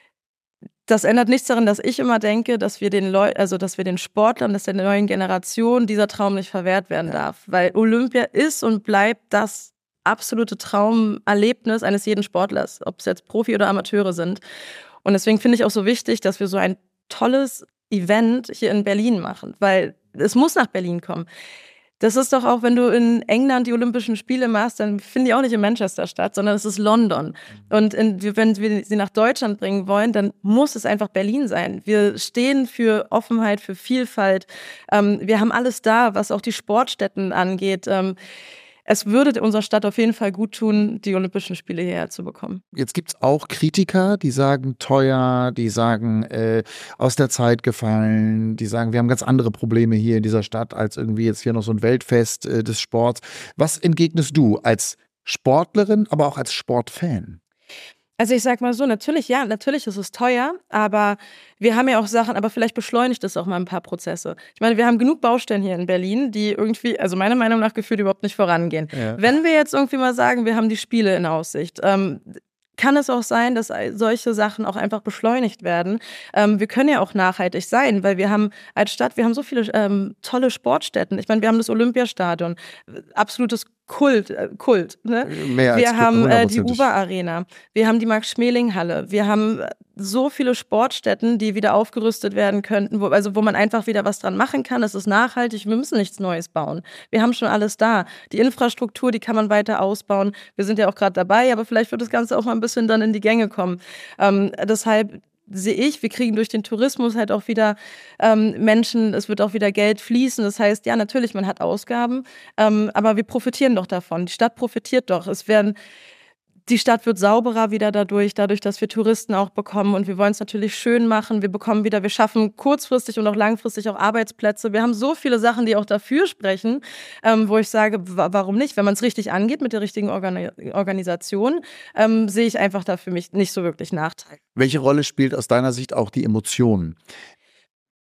das ändert nichts daran, dass ich immer denke, dass wir den Leu- also dass wir den Sportlern, dass der neuen Generation dieser Traum nicht verwehrt werden darf. Weil Olympia ist und bleibt das absolute Traumerlebnis eines jeden Sportlers, ob es jetzt Profi oder Amateure sind. Und deswegen finde ich auch so wichtig, dass wir so ein tolles Event hier in Berlin machen, weil es muss nach Berlin kommen. Das ist doch auch, wenn du in England die Olympischen Spiele machst, dann finden die auch nicht in Manchester statt, sondern es ist London. Und in, wenn wir sie nach Deutschland bringen wollen, dann muss es einfach Berlin sein. Wir stehen für Offenheit, für Vielfalt. Ähm, wir haben alles da, was auch die Sportstätten angeht. Ähm, es würde unserer Stadt auf jeden Fall gut tun, die Olympischen Spiele hierher zu bekommen. Jetzt gibt es auch Kritiker, die sagen teuer, die sagen äh, aus der Zeit gefallen, die sagen, wir haben ganz andere Probleme hier in dieser Stadt als irgendwie jetzt hier noch so ein Weltfest äh, des Sports. Was entgegnest du als Sportlerin, aber auch als Sportfan? Also ich sag mal so, natürlich, ja, natürlich ist es teuer, aber wir haben ja auch Sachen, aber vielleicht beschleunigt es auch mal ein paar Prozesse. Ich meine, wir haben genug Baustellen hier in Berlin, die irgendwie, also meiner Meinung nach gefühlt überhaupt nicht vorangehen. Ja. Wenn wir jetzt irgendwie mal sagen, wir haben die Spiele in Aussicht, ähm, kann es auch sein, dass solche Sachen auch einfach beschleunigt werden. Ähm, wir können ja auch nachhaltig sein, weil wir haben als Stadt, wir haben so viele ähm, tolle Sportstätten. Ich meine, wir haben das Olympiastadion, absolutes Kult, äh, Kult. Ne? Mehr als wir haben äh, die hundertprozentig. Uwe Arena, wir haben die Max-Schmeling-Halle, wir haben so viele Sportstätten, die wieder aufgerüstet werden könnten, wo, also wo man einfach wieder was dran machen kann. Es ist nachhaltig, wir müssen nichts Neues bauen. Wir haben schon alles da. Die Infrastruktur, die kann man weiter ausbauen. Wir sind ja auch gerade dabei, aber vielleicht wird das Ganze auch mal ein bisschen dann in die Gänge kommen. Ähm, deshalb sehe ich, wir kriegen durch den Tourismus halt auch wieder ähm, Menschen, es wird auch wieder Geld fließen. Das heißt, ja, natürlich, man hat Ausgaben, ähm, aber wir profitieren doch davon. Die Stadt profitiert doch. Es werden Die Stadt wird sauberer wieder dadurch, dadurch, dass wir Touristen auch bekommen und wir wollen es natürlich schön machen. Wir bekommen wieder, wir schaffen kurzfristig und auch langfristig auch Arbeitsplätze. Wir haben so viele Sachen, die auch dafür sprechen, ähm, wo ich sage, w- warum nicht? Wenn man es richtig angeht mit der richtigen Organi- Organisation, ähm, sehe ich einfach da für mich nicht so wirklich Nachteil. Welche Rolle spielt aus deiner Sicht auch die Emotion?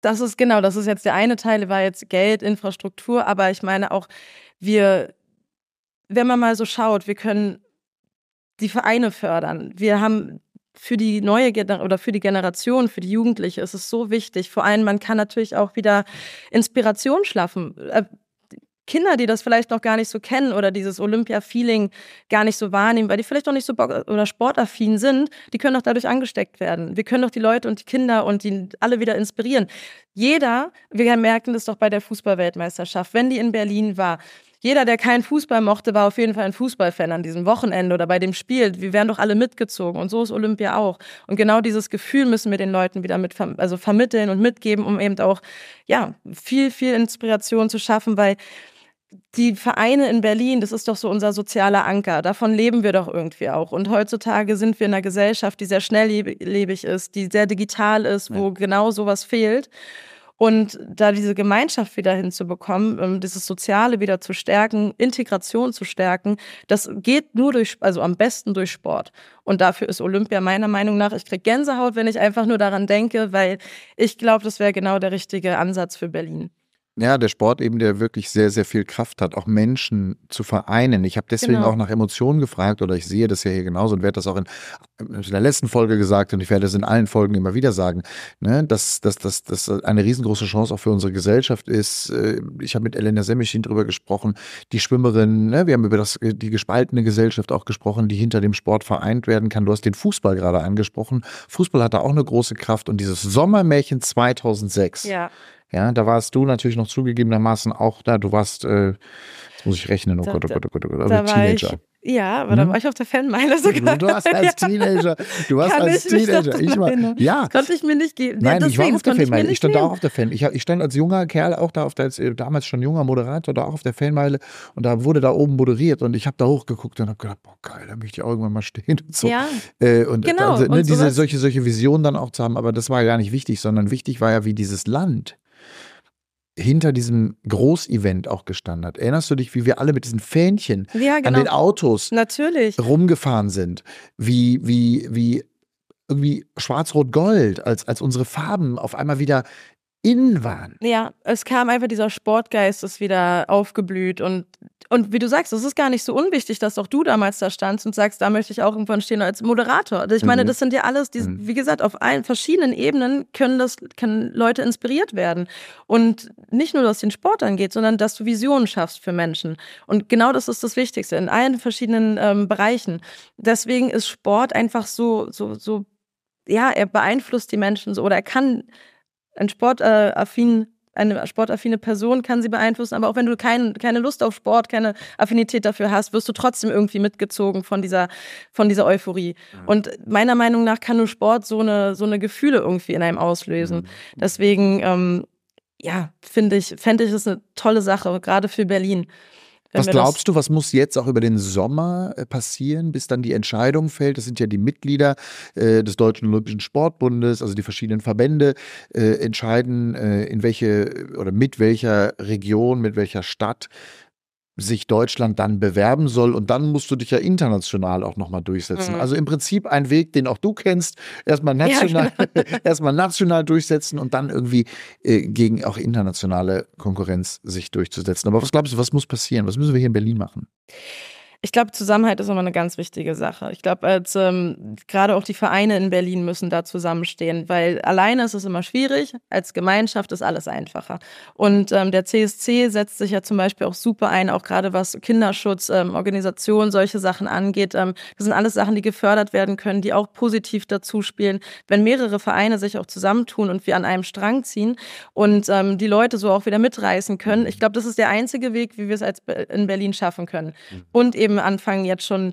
Das ist genau, das ist jetzt der eine Teil, war jetzt Geld, Infrastruktur, aber ich meine auch, wir, wenn man mal so schaut, wir können die Vereine fördern. Wir haben für die neue Gener- oder für die Generation, für die Jugendliche ist es so wichtig. Vor allem, man kann natürlich auch wieder Inspiration schaffen. Äh, Kinder, die das vielleicht noch gar nicht so kennen oder dieses Olympia-Feeling gar nicht so wahrnehmen, weil die vielleicht noch nicht so bock- oder sportaffin sind, die können doch dadurch angesteckt werden. Wir können doch die Leute und die Kinder und die alle wieder inspirieren. Jeder, wir merken das doch bei der Fußball-Weltmeisterschaft, wenn die in Berlin war, jeder, der keinen Fußball mochte, war auf jeden Fall ein Fußballfan an diesem Wochenende oder bei dem Spiel. Wir wären doch alle mitgezogen und so ist Olympia auch. Und genau dieses Gefühl müssen wir den Leuten wieder mit, also vermitteln und mitgeben, um eben auch, ja, viel, viel Inspiration zu schaffen, weil die Vereine in Berlin, das ist doch so unser sozialer Anker. Davon leben wir doch irgendwie auch. Und heutzutage sind wir in einer Gesellschaft, die sehr schnelllebig ist, die sehr digital ist, wo ja. genau sowas fehlt. Und da diese Gemeinschaft wieder hinzubekommen, dieses Soziale wieder zu stärken, Integration zu stärken, das geht nur durch, also am besten durch Sport. Und dafür ist Olympia meiner Meinung nach, ich kriege Gänsehaut, wenn ich einfach nur daran denke, weil ich glaube, das wäre genau der richtige Ansatz für Berlin. Ja, der Sport eben, der wirklich sehr, sehr viel Kraft hat, auch Menschen zu vereinen. Ich habe deswegen Genau. auch nach Emotionen gefragt oder ich sehe das ja hier genauso und werde das auch in, in der letzten Folge gesagt und ich werde es in allen Folgen immer wieder sagen, ne, dass das dass, dass eine riesengroße Chance auch für unsere Gesellschaft ist. Ich habe mit Elena Semischin drüber gesprochen, die Schwimmerin, ne, wir haben über das, die gespaltene Gesellschaft auch gesprochen, die hinter dem Sport vereint werden kann. Du hast den Fußball gerade angesprochen. Fußball hat da auch eine große Kraft und dieses Sommermärchen zweitausendsechs. Ja. Ja, da warst du natürlich noch zugegebenermaßen auch da. Du warst, äh, jetzt muss ich rechnen, oh Da- Gott, oh Gott, oh Gott, oh Gott, da aber war Teenager. ich- Ja, aber Hm? da war ich auf der Fanmeile sogar. Du warst als Teenager, du warst Kann als ich mich noch Teenager. Ich dran war, erinnern. ja. Das konnte ich mir nicht geben. Nein, ja, ich war deswegen, auf der das konnte ich mir Fanmeile. Ich nicht stand da nehmen. auch auf der Fan. Ich, ich stand als junger Kerl auch da auf der, als, äh, damals schon junger Moderator, da auch auf der Fanmeile und da wurde da oben moderiert und ich habe da hochgeguckt und habe gedacht, boah geil, da möchte ich auch irgendwann mal stehen und so. Ja, Äh, und genau. also, ne, Und diese sowas- solche solche Visionen dann auch zu haben, aber das war ja gar nicht wichtig, sondern wichtig war ja, wie dieses Land hinter diesem Großevent auch gestanden hat. Erinnerst du dich, wie wir alle mit diesen Fähnchen Ja, an genau. den Autos Natürlich. rumgefahren sind? Wie, wie, wie irgendwie Schwarz-Rot-Gold, als, als unsere Farben auf einmal wieder in waren. Ja, es kam einfach dieser Sportgeist, ist wieder aufgeblüht und und wie du sagst, es ist gar nicht so unwichtig, dass auch du damals da standst und sagst, da möchte ich auch irgendwann stehen als Moderator. Also ich meine, Mhm. das sind ja alles, die, Mhm. wie gesagt, auf allen verschiedenen Ebenen können das können Leute inspiriert werden. Und nicht nur, was den Sport angeht, sondern dass du Visionen schaffst für Menschen. Und genau das ist das Wichtigste in allen verschiedenen ähm, Bereichen. Deswegen ist Sport einfach so, so, so, ja, er beeinflusst die Menschen so oder er kann ein sportaffin, eine sportaffine Person kann sie beeinflussen, aber auch wenn du kein, keine Lust auf Sport, keine Affinität dafür hast, wirst du trotzdem irgendwie mitgezogen von dieser, von dieser Euphorie. Und meiner Meinung nach kann nur Sport so eine, so eine Gefühle irgendwie in einem auslösen. Deswegen, ähm, ja, finde ich, fände ich das eine tolle Sache, gerade für Berlin. Wenn Was wir das- glaubst du, was muss jetzt auch über den Sommer äh, passieren, bis dann die Entscheidung fällt? Das sind ja die Mitglieder äh, des Deutschen Olympischen Sportbundes, also die verschiedenen Verbände äh, entscheiden, äh, in welche oder mit welcher Region, mit welcher Stadt sich Deutschland dann bewerben soll und dann musst du dich ja international auch nochmal durchsetzen. Mhm. Also im Prinzip ein Weg, den auch du kennst, erstmal national, erstmal national durchsetzen und dann irgendwie äh, gegen auch internationale Konkurrenz sich durchzusetzen. Aber was glaubst du, was muss passieren? Was müssen wir hier in Berlin machen? Ich glaube, Zusammenhalt ist immer eine ganz wichtige Sache. Ich glaube, als ähm, gerade auch die Vereine in Berlin müssen da zusammenstehen, weil alleine ist es immer schwierig, als Gemeinschaft ist alles einfacher. Und ähm, der C S C setzt sich ja zum Beispiel auch super ein, auch gerade was Kinderschutz, ähm, Organisation, solche Sachen angeht. Ähm, das sind alles Sachen, die gefördert werden können, die auch positiv dazu spielen, wenn mehrere Vereine sich auch zusammentun und wir an einem Strang ziehen und ähm, die Leute so auch wieder mitreißen können. Ich glaube, das ist der einzige Weg, wie wir es als Be- in Berlin schaffen können. Und eben anfangen jetzt schon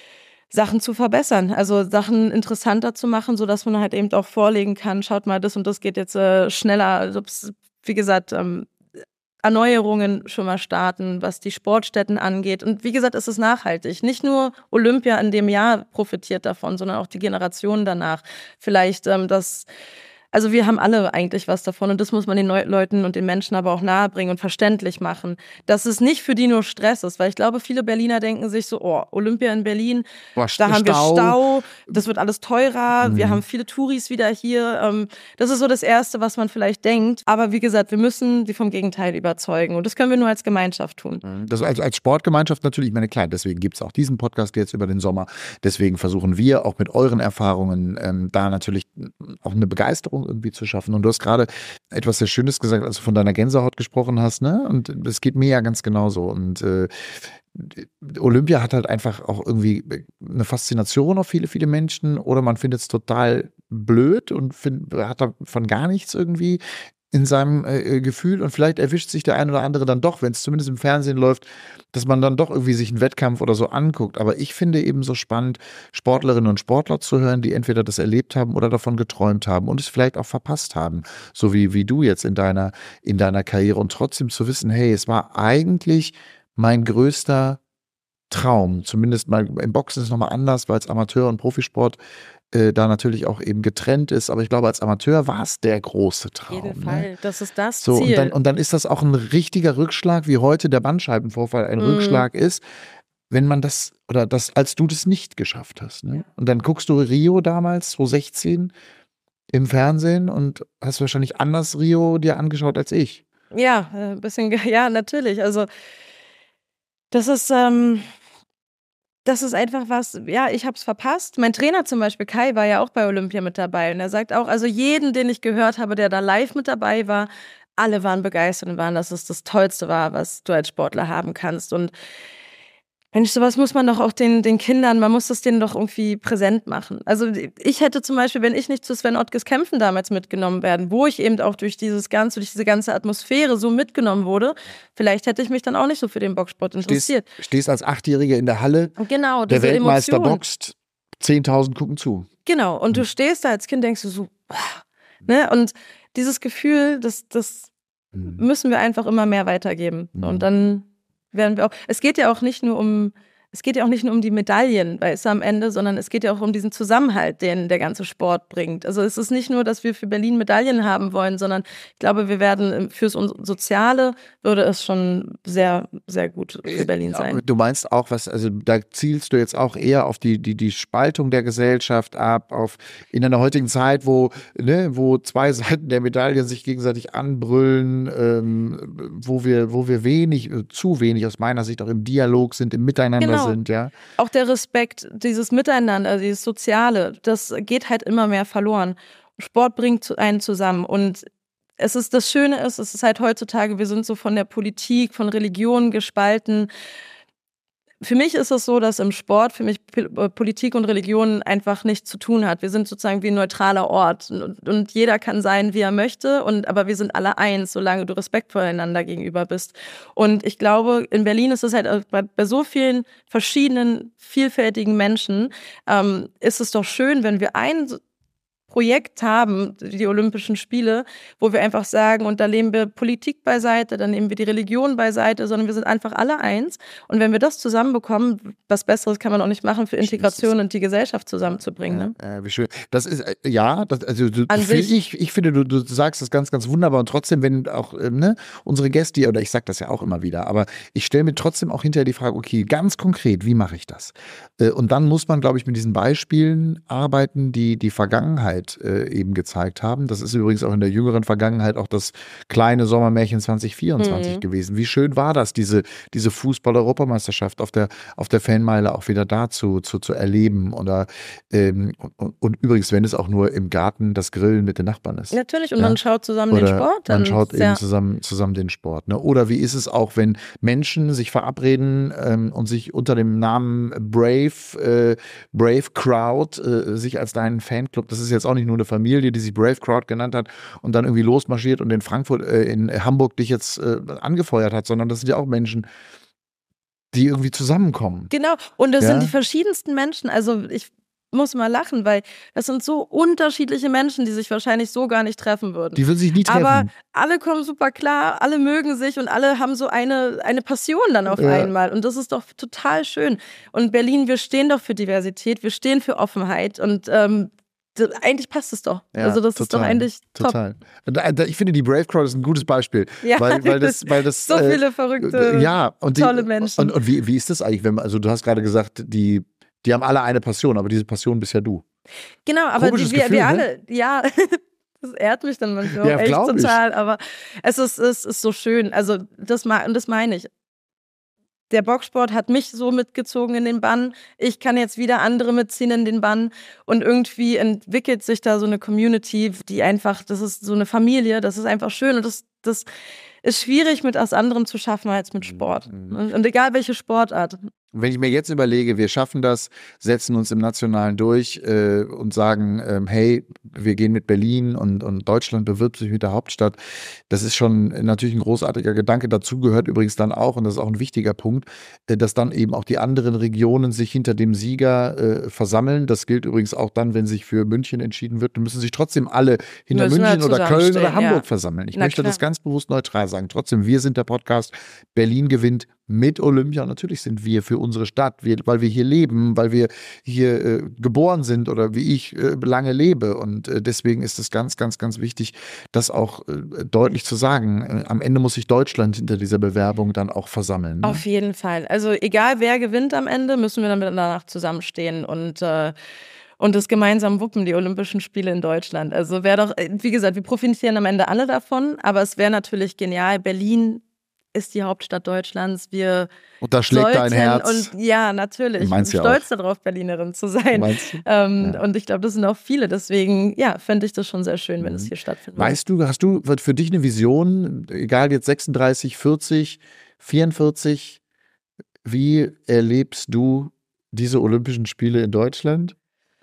Sachen zu verbessern, also Sachen interessanter zu machen, sodass man halt eben auch vorlegen kann, schaut mal, das und das geht jetzt äh, schneller, also, wie gesagt, ähm, Erneuerungen schon mal starten, was die Sportstätten angeht. Und wie gesagt, es ist nachhaltig. Nicht nur Olympia in dem Jahr profitiert davon, sondern auch die Generationen danach. Vielleicht, ähm, dass Also wir haben alle eigentlich was davon und das muss man den Neu- Leuten und den Menschen aber auch nahebringen und verständlich machen, dass es nicht für die nur Stress ist, weil ich glaube, viele Berliner denken sich so, oh, Olympia in Berlin, Boah, da haben wir Stau. Stau, das wird alles teurer, Mhm. wir haben viele Touris wieder hier. Ähm, das ist so das Erste, was man vielleicht denkt. Aber wie gesagt, wir müssen sie vom Gegenteil überzeugen und das können wir nur als Gemeinschaft tun. Das als, als Sportgemeinschaft natürlich, ich meine, klar, deswegen gibt es auch diesen Podcast jetzt über den Sommer. Deswegen versuchen wir auch mit euren Erfahrungen ähm, da natürlich auch eine Begeisterung irgendwie zu schaffen. Und du hast gerade etwas sehr Schönes gesagt, als du von deiner Gänsehaut gesprochen hast, ne? Und es geht mir ja ganz genauso. Und äh, Olympia hat halt einfach auch irgendwie eine Faszination auf viele, viele Menschen oder man findet es total blöd und find, hat davon gar nichts irgendwie in seinem äh, Gefühl und vielleicht erwischt sich der ein oder andere dann doch, wenn es zumindest im Fernsehen läuft, dass man dann doch irgendwie sich einen Wettkampf oder so anguckt. Aber ich finde eben so spannend, Sportlerinnen und Sportler zu hören, die entweder das erlebt haben oder davon geträumt haben und es vielleicht auch verpasst haben. So wie, wie du jetzt in deiner, in deiner Karriere und trotzdem zu wissen, hey, es war eigentlich mein größter Traum. Zumindest mal im Boxen ist es nochmal anders, weil es Amateur- und Profisport äh, da natürlich auch eben getrennt ist. Aber ich glaube, als Amateur war es der große Traum. Auf jeden ne? Fall, das ist das So, Ziel. und dann, und dann ist das auch ein richtiger Rückschlag, wie heute der Bandscheibenvorfall ein Mhm. Rückschlag ist, wenn man das, oder das, als du das nicht geschafft hast. Ne? Und dann guckst du Rio damals, zwanzig sechzehn, im Fernsehen und hast wahrscheinlich anders Rio dir angeschaut als ich. Ja, äh, ein bisschen, ge- ja, natürlich. Also das ist, ähm, das ist einfach was, ja, ich habe es verpasst. Mein Trainer zum Beispiel, Kai, war ja auch bei Olympia mit dabei. Und er sagt auch, also jeden, den ich gehört habe, der da live mit dabei war, alle waren begeistert und waren, dass es das Tollste war, was du als Sportler haben kannst. Und Mensch, sowas muss man doch auch den, den Kindern, man muss das denen doch irgendwie präsent machen. Also ich hätte zum Beispiel, wenn ich nicht zu Sven Ottges Kämpfen damals mitgenommen werden, wo ich eben auch durch dieses ganze, durch diese ganze Atmosphäre so mitgenommen wurde, vielleicht hätte ich mich dann auch nicht so für den Boxsport interessiert. Stehst, stehst als Achtjährige in der Halle, Genau, der diese Weltmeister Emotion. boxt, zehntausend gucken zu. Genau, und du stehst da als Kind, denkst du so, ah, ne? Und dieses Gefühl, das, das Mhm. müssen wir einfach immer mehr weitergeben. Mhm. Und dann werden wir auch, es geht ja auch nicht nur um, es geht ja auch nicht nur um die Medaillen, weißt du, am Ende, sondern es geht ja auch um diesen Zusammenhalt, den der ganze Sport bringt. Also es ist nicht nur, dass wir für Berlin Medaillen haben wollen, sondern ich glaube, wir werden fürs Soziale würde es schon sehr, sehr gut für Berlin sein. Aber du meinst auch, was, also da zielst du jetzt auch eher auf die, die, die Spaltung der Gesellschaft ab, auf in einer heutigen Zeit, wo, ne, wo zwei Seiten der Medaille sich gegenseitig anbrüllen, ähm, wo wir, wo wir wenig, zu wenig aus meiner Sicht auch im Dialog sind, im Miteinander Genau. sind, ja. Auch der Respekt, dieses Miteinander, dieses Soziale, das geht halt immer mehr verloren. Sport bringt einen zusammen und es ist, das Schöne ist, es ist halt heutzutage, wir sind so von der Politik, von Religion gespalten. Für mich ist es so, dass im Sport für mich Politik und Religion einfach nichts zu tun hat. Wir sind sozusagen wie ein neutraler Ort und, und jeder kann sein, wie er möchte, und aber wir sind alle eins, solange du Respekt voreinander gegenüber bist. Und ich glaube, in Berlin ist es halt bei, bei so vielen verschiedenen, vielfältigen Menschen, ähm, ist es doch schön, wenn wir ein Projekt haben, die Olympischen Spiele, wo wir einfach sagen, und da nehmen wir Politik beiseite, dann nehmen wir die Religion beiseite, sondern wir sind einfach alle eins. Und wenn wir das zusammenbekommen, was Besseres kann man auch nicht machen, für Integration und die Gesellschaft zusammenzubringen. Ne? Ja, äh, wie schön. Das ist, äh, ja, das, also du, An find sich. ich, ich finde, du, du sagst das ganz, ganz wunderbar und trotzdem, wenn auch ähm, ne, unsere Gäste, oder ich sag das ja auch immer wieder, aber ich stelle mir trotzdem auch hinterher die Frage, okay, ganz konkret, wie mache ich das? Äh, und dann muss man, glaube ich, mit diesen Beispielen arbeiten, die die Vergangenheit äh, eben gezeigt haben. Das ist übrigens auch in der jüngeren Vergangenheit auch das kleine Sommermärchen zwanzig vierundzwanzig Mhm. gewesen. Wie schön war das, diese, diese Fußball-Europameisterschaft auf der, auf der Fanmeile auch wieder dazu zu, zu erleben. Oder, ähm, und, und übrigens, wenn es auch nur im Garten das Grillen mit den Nachbarn ist. Natürlich, und Ja. man schaut zusammen Oder den Sport. Dann man schaut ist ja- eben zusammen, zusammen den Sport. Ne? Oder wie ist es auch, wenn Menschen sich verabreden ähm, und sich unter dem Namen Brave, äh, Brave Crowd, äh, sich als deinen Fanclub, das ist jetzt auch nicht nur eine Familie, die sich Brave Crowd genannt hat und dann irgendwie losmarschiert und in Frankfurt, äh, in Hamburg dich jetzt äh, angefeuert hat, sondern das sind ja auch Menschen, die irgendwie zusammenkommen. Genau, und das Ja. sind die verschiedensten Menschen. Also ich muss mal lachen, weil das sind so unterschiedliche Menschen, die sich wahrscheinlich so gar nicht treffen würden. Die würden sich nie treffen. Aber alle kommen super klar, alle mögen sich und alle haben so eine, eine Passion dann auf Ja. einmal. Und das ist doch total schön. Und Berlin, wir stehen doch für Diversität, wir stehen für Offenheit. Und ähm, eigentlich passt es doch. Ja, also das total, ist doch eigentlich total. top. Ich finde, die Brave Crowd ist ein gutes Beispiel. Ja, weil, weil das, weil das, so äh, viele verrückte, ja, und die, tolle Menschen. Und, und wie, wie ist das eigentlich, wenn man, also du hast gerade gesagt, die, die haben alle eine Passion, aber diese Passion bist ja du. Genau, aber die, wir, Gefühl, wir ne? alle, ja, das ehrt mich dann manchmal Ja, auch echt total, ich. aber es ist, es ist so schön. Also das, und das meine ich. Der Boxsport hat mich so mitgezogen in den Bann. Ich kann jetzt wieder andere mitziehen in den Bann. Und irgendwie entwickelt sich da so eine Community, die einfach, das ist so eine Familie, das ist einfach schön. Und das, das ist schwierig mit was anderem zu schaffen als mit Sport. Mhm. Und egal welche Sportart. Wenn ich mir jetzt überlege, wir schaffen das, setzen uns im Nationalen durch äh, und sagen, ähm, hey, wir gehen mit Berlin und, und Deutschland bewirbt sich mit der Hauptstadt. Das ist schon natürlich ein großartiger Gedanke. Dazu gehört übrigens dann auch, und das ist auch ein wichtiger Punkt, äh, dass dann eben auch die anderen Regionen sich hinter dem Sieger äh, versammeln. Das gilt übrigens auch dann, wenn sich für München entschieden wird. Dann müssen sich trotzdem alle hinter Müssen wir München oder Köln oder Hamburg ja. versammeln. Ich Na möchte klar. das ganz bewusst neutral sagen. Trotzdem, wir sind der Podcast. Berlin gewinnt mit Olympia. Natürlich sind wir für unsere Stadt, wir, weil wir hier leben, weil wir hier äh, geboren sind oder wie ich äh, lange lebe. Und äh, deswegen ist es ganz, ganz, ganz wichtig, das auch äh, deutlich zu sagen. Äh, am Ende muss sich Deutschland hinter dieser Bewerbung dann auch versammeln. Ne? Auf jeden Fall. Also egal wer gewinnt am Ende, müssen wir dann danach zusammenstehen und äh, und das gemeinsam wuppen, die Olympischen Spiele in Deutschland. Also wäre doch, wie gesagt, wir profitieren am Ende alle davon, aber es wäre natürlich genial. Berlin ist die Hauptstadt Deutschlands. Wir und da schlägt dein Herz. Und ja, natürlich. Ich bin ja stolz auch. darauf, Berlinerin zu sein. Ähm, ja. Und ich glaube, das sind auch viele. Deswegen, ja, fände ich das schon sehr schön, wenn mhm. es hier stattfindet. Weißt du, hast du für dich eine Vision, egal jetzt sechsunddreißig, vierzig, vierundvierzig, wie erlebst du diese Olympischen Spiele in Deutschland?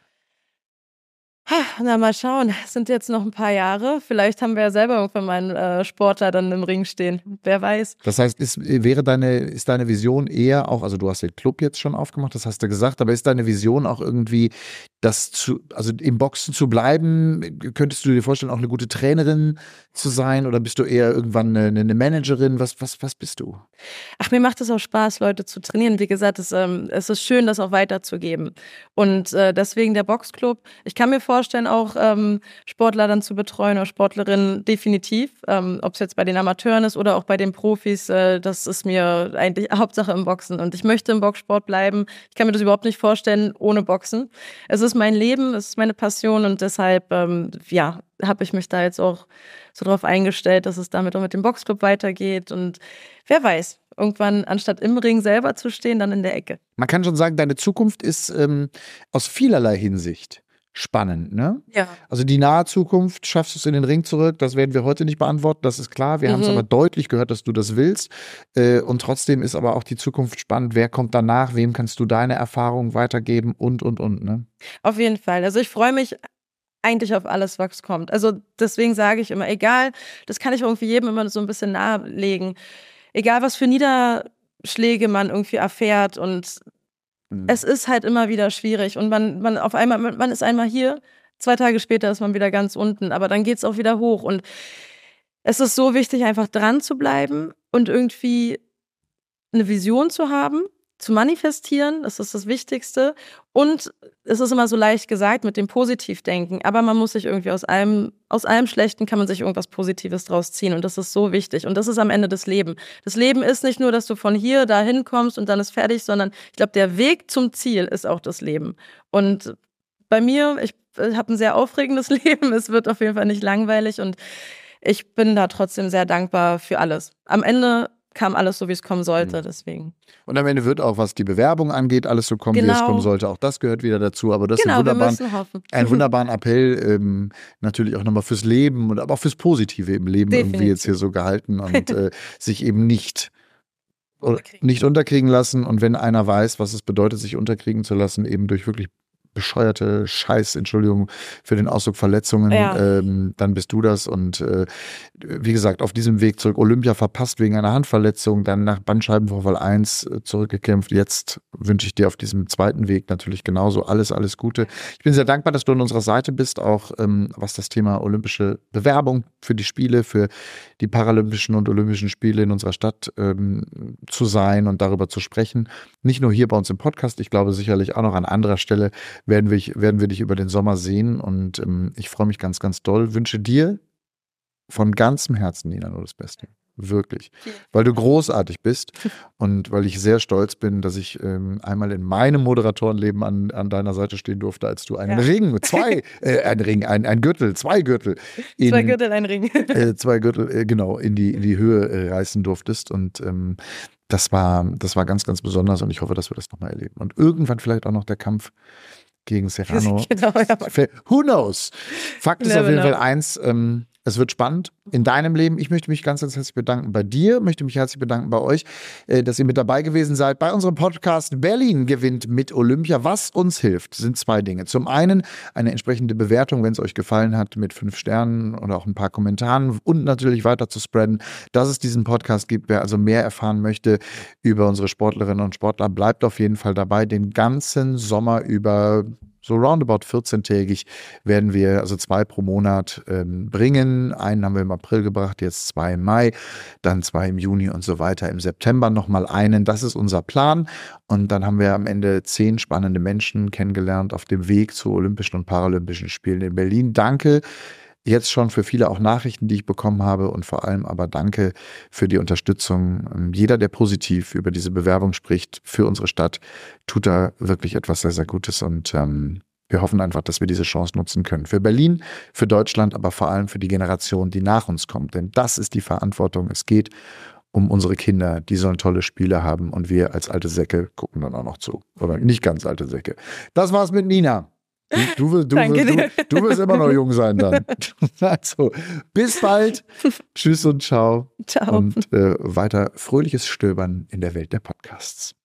Na, mal schauen. Es sind jetzt noch ein paar Jahre. Vielleicht haben wir ja selber irgendwann mal einen äh, Sportler dann im Ring stehen. Wer weiß. Das heißt, ist, wäre deine, ist deine Vision eher auch, also du hast den Club jetzt schon aufgemacht, das hast du gesagt, aber ist deine Vision auch irgendwie, das zu, also im Boxen zu bleiben? Könntest du dir vorstellen, auch eine gute Trainerin zu sein oder bist du eher irgendwann eine, eine Managerin? Was, was, was bist du? Ach, mir macht es auch Spaß, Leute zu trainieren. Wie gesagt, es, ähm, es ist schön, das auch weiterzugeben. Und äh, deswegen der Boxclub. Ich kann mir vorstellen, auch ähm, Sportler dann zu betreuen oder Sportlerinnen definitiv. Ähm, ob es jetzt bei den Amateuren ist oder auch bei den Profis, äh, das ist mir eigentlich Hauptsache im Boxen. Und ich möchte im Boxsport bleiben. Ich kann mir das überhaupt nicht vorstellen ohne Boxen. Es ist mein Leben, es ist meine Passion und deshalb, ähm, ja, habe ich mich da jetzt auch so drauf eingestellt, dass es damit auch mit dem Boxclub weitergeht. Und wer weiß, irgendwann anstatt im Ring selber zu stehen, dann in der Ecke. Man kann schon sagen, deine Zukunft ist ähm, aus vielerlei Hinsicht spannend, ne? Ja. Also die nahe Zukunft, schaffst du es in den Ring zurück, das werden wir heute nicht beantworten, das ist klar. Wir mhm. haben es aber deutlich gehört, dass du das willst. Äh, und trotzdem ist aber auch die Zukunft spannend. Wer kommt danach? Wem kannst du deine Erfahrungen weitergeben? Und, und, und, ne? Auf jeden Fall. Also ich freue mich eigentlich auf alles, was kommt. Also deswegen sage ich immer, egal, das kann ich irgendwie jedem immer so ein bisschen nahelegen, egal was für Niederschläge man irgendwie erfährt und mhm. es ist halt immer wieder schwierig und man, man auf einmal, man ist einmal hier, zwei Tage später ist man wieder ganz unten, aber dann geht es auch wieder hoch und es ist so wichtig, einfach dran zu bleiben und irgendwie eine Vision zu haben, zu manifestieren, das ist das Wichtigste. Und es ist immer so leicht gesagt mit dem Positivdenken, aber man muss sich irgendwie aus allem, aus allem Schlechten kann man sich irgendwas Positives draus ziehen und das ist so wichtig. Und das ist am Ende das Leben. Das Leben ist nicht nur, dass du von hier dahin kommst und dann ist fertig, sondern ich glaube, der Weg zum Ziel ist auch das Leben. Und bei mir, ich habe ein sehr aufregendes Leben, es wird auf jeden Fall nicht langweilig und ich bin da trotzdem sehr dankbar für alles. Am Ende kam alles so, wie es kommen sollte, deswegen. Und am Ende wird auch, was die Bewerbung angeht, alles so kommen, genau. wie es kommen sollte. Auch das gehört wieder dazu. Aber das genau, ist ein wir hoffen. einen wunderbaren Appell, ähm, natürlich auch nochmal fürs Leben und aber auch fürs Positive im Leben Definitiv. irgendwie jetzt hier so gehalten und äh, sich eben nicht unterkriegen. nicht unterkriegen lassen. Und wenn einer weiß, was es bedeutet, sich unterkriegen zu lassen, eben durch wirklich bescheuerte Scheiß, Entschuldigung für den Ausdruck, Verletzungen, ja. ähm, dann bist du das und äh, wie gesagt, auf diesem Weg zurück, Olympia verpasst wegen einer Handverletzung, dann nach Bandscheibenvorfall eins äh, zurückgekämpft, jetzt wünsche ich dir auf diesem zweiten Weg natürlich genauso alles, alles Gute. Ich bin sehr dankbar, dass du an unserer Seite bist, auch ähm, was das Thema olympische Bewerbung für die Spiele, für die Paralympischen und Olympischen Spiele in unserer Stadt ähm, zu sein und darüber zu sprechen. Nicht nur hier bei uns im Podcast, ich glaube sicherlich auch noch an anderer Stelle werden wir, werden wir dich über den Sommer sehen. Und ähm, ich freue mich ganz, ganz doll. Wünsche dir von ganzem Herzen, Nina, nur das Beste. Wirklich. Weil du großartig bist und weil ich sehr stolz bin, dass ich ähm, einmal in meinem Moderatorenleben an, an deiner Seite stehen durfte, als du einen ja. Ring, zwei, äh, ein Ring, ein, ein Gürtel, zwei Gürtel. In, zwei Gürtel, ein Ring. äh, zwei Gürtel, äh, genau, in die, in die Höhe äh, reißen durftest. Und ähm, das war, das war ganz, ganz besonders und ich hoffe, dass wir das nochmal erleben. Und irgendwann vielleicht auch noch der Kampf gegen Serrano. Genau, ja. Who knows? Fakt ist auf jeden Fall eins, ähm, es wird spannend in deinem Leben. Ich möchte mich ganz, ganz herzlich bedanken bei dir, möchte mich herzlich bedanken bei euch, äh, dass ihr mit dabei gewesen seid bei unserem Podcast Berlin gewinnt mit Olympia. Was uns hilft, sind zwei Dinge. Zum einen eine entsprechende Bewertung, wenn es euch gefallen hat, mit fünf Sternen oder auch ein paar Kommentaren und natürlich weiter zu spreaden, dass es diesen Podcast gibt. Wer also mehr erfahren möchte über unsere Sportlerinnen und Sportler, bleibt auf jeden Fall dabei. Den ganzen Sommer über so roundabout vierzehntägig werden wir also zwei pro Monat ähm, bringen. Einen haben wir im April gebracht, jetzt zwei im Mai, dann zwei im Juni und so weiter. Im September nochmal einen. Das ist unser Plan. Und dann haben wir am Ende zehn spannende Menschen kennengelernt auf dem Weg zu Olympischen und Paralympischen Spielen in Berlin. Danke jetzt schon für viele auch Nachrichten, die ich bekommen habe und vor allem aber danke für die Unterstützung. Jeder, der positiv über diese Bewerbung spricht für unsere Stadt, tut da wirklich etwas sehr, sehr Gutes und ähm, wir hoffen einfach, dass wir diese Chance nutzen können. Für Berlin, für Deutschland, aber vor allem für die Generation, die nach uns kommt. Denn das ist die Verantwortung. Es geht um unsere Kinder. Die sollen tolle Spiele haben und wir als alte Säcke gucken dann auch noch zu. Oder nicht ganz alte Säcke. Das war's mit Nina. Du, du, willst, du, willst, du, du willst immer noch jung sein dann. Also, bis bald. Tschüss und ciao. Ciao. Und äh, weiter fröhliches Stöbern in der Welt der Podcasts.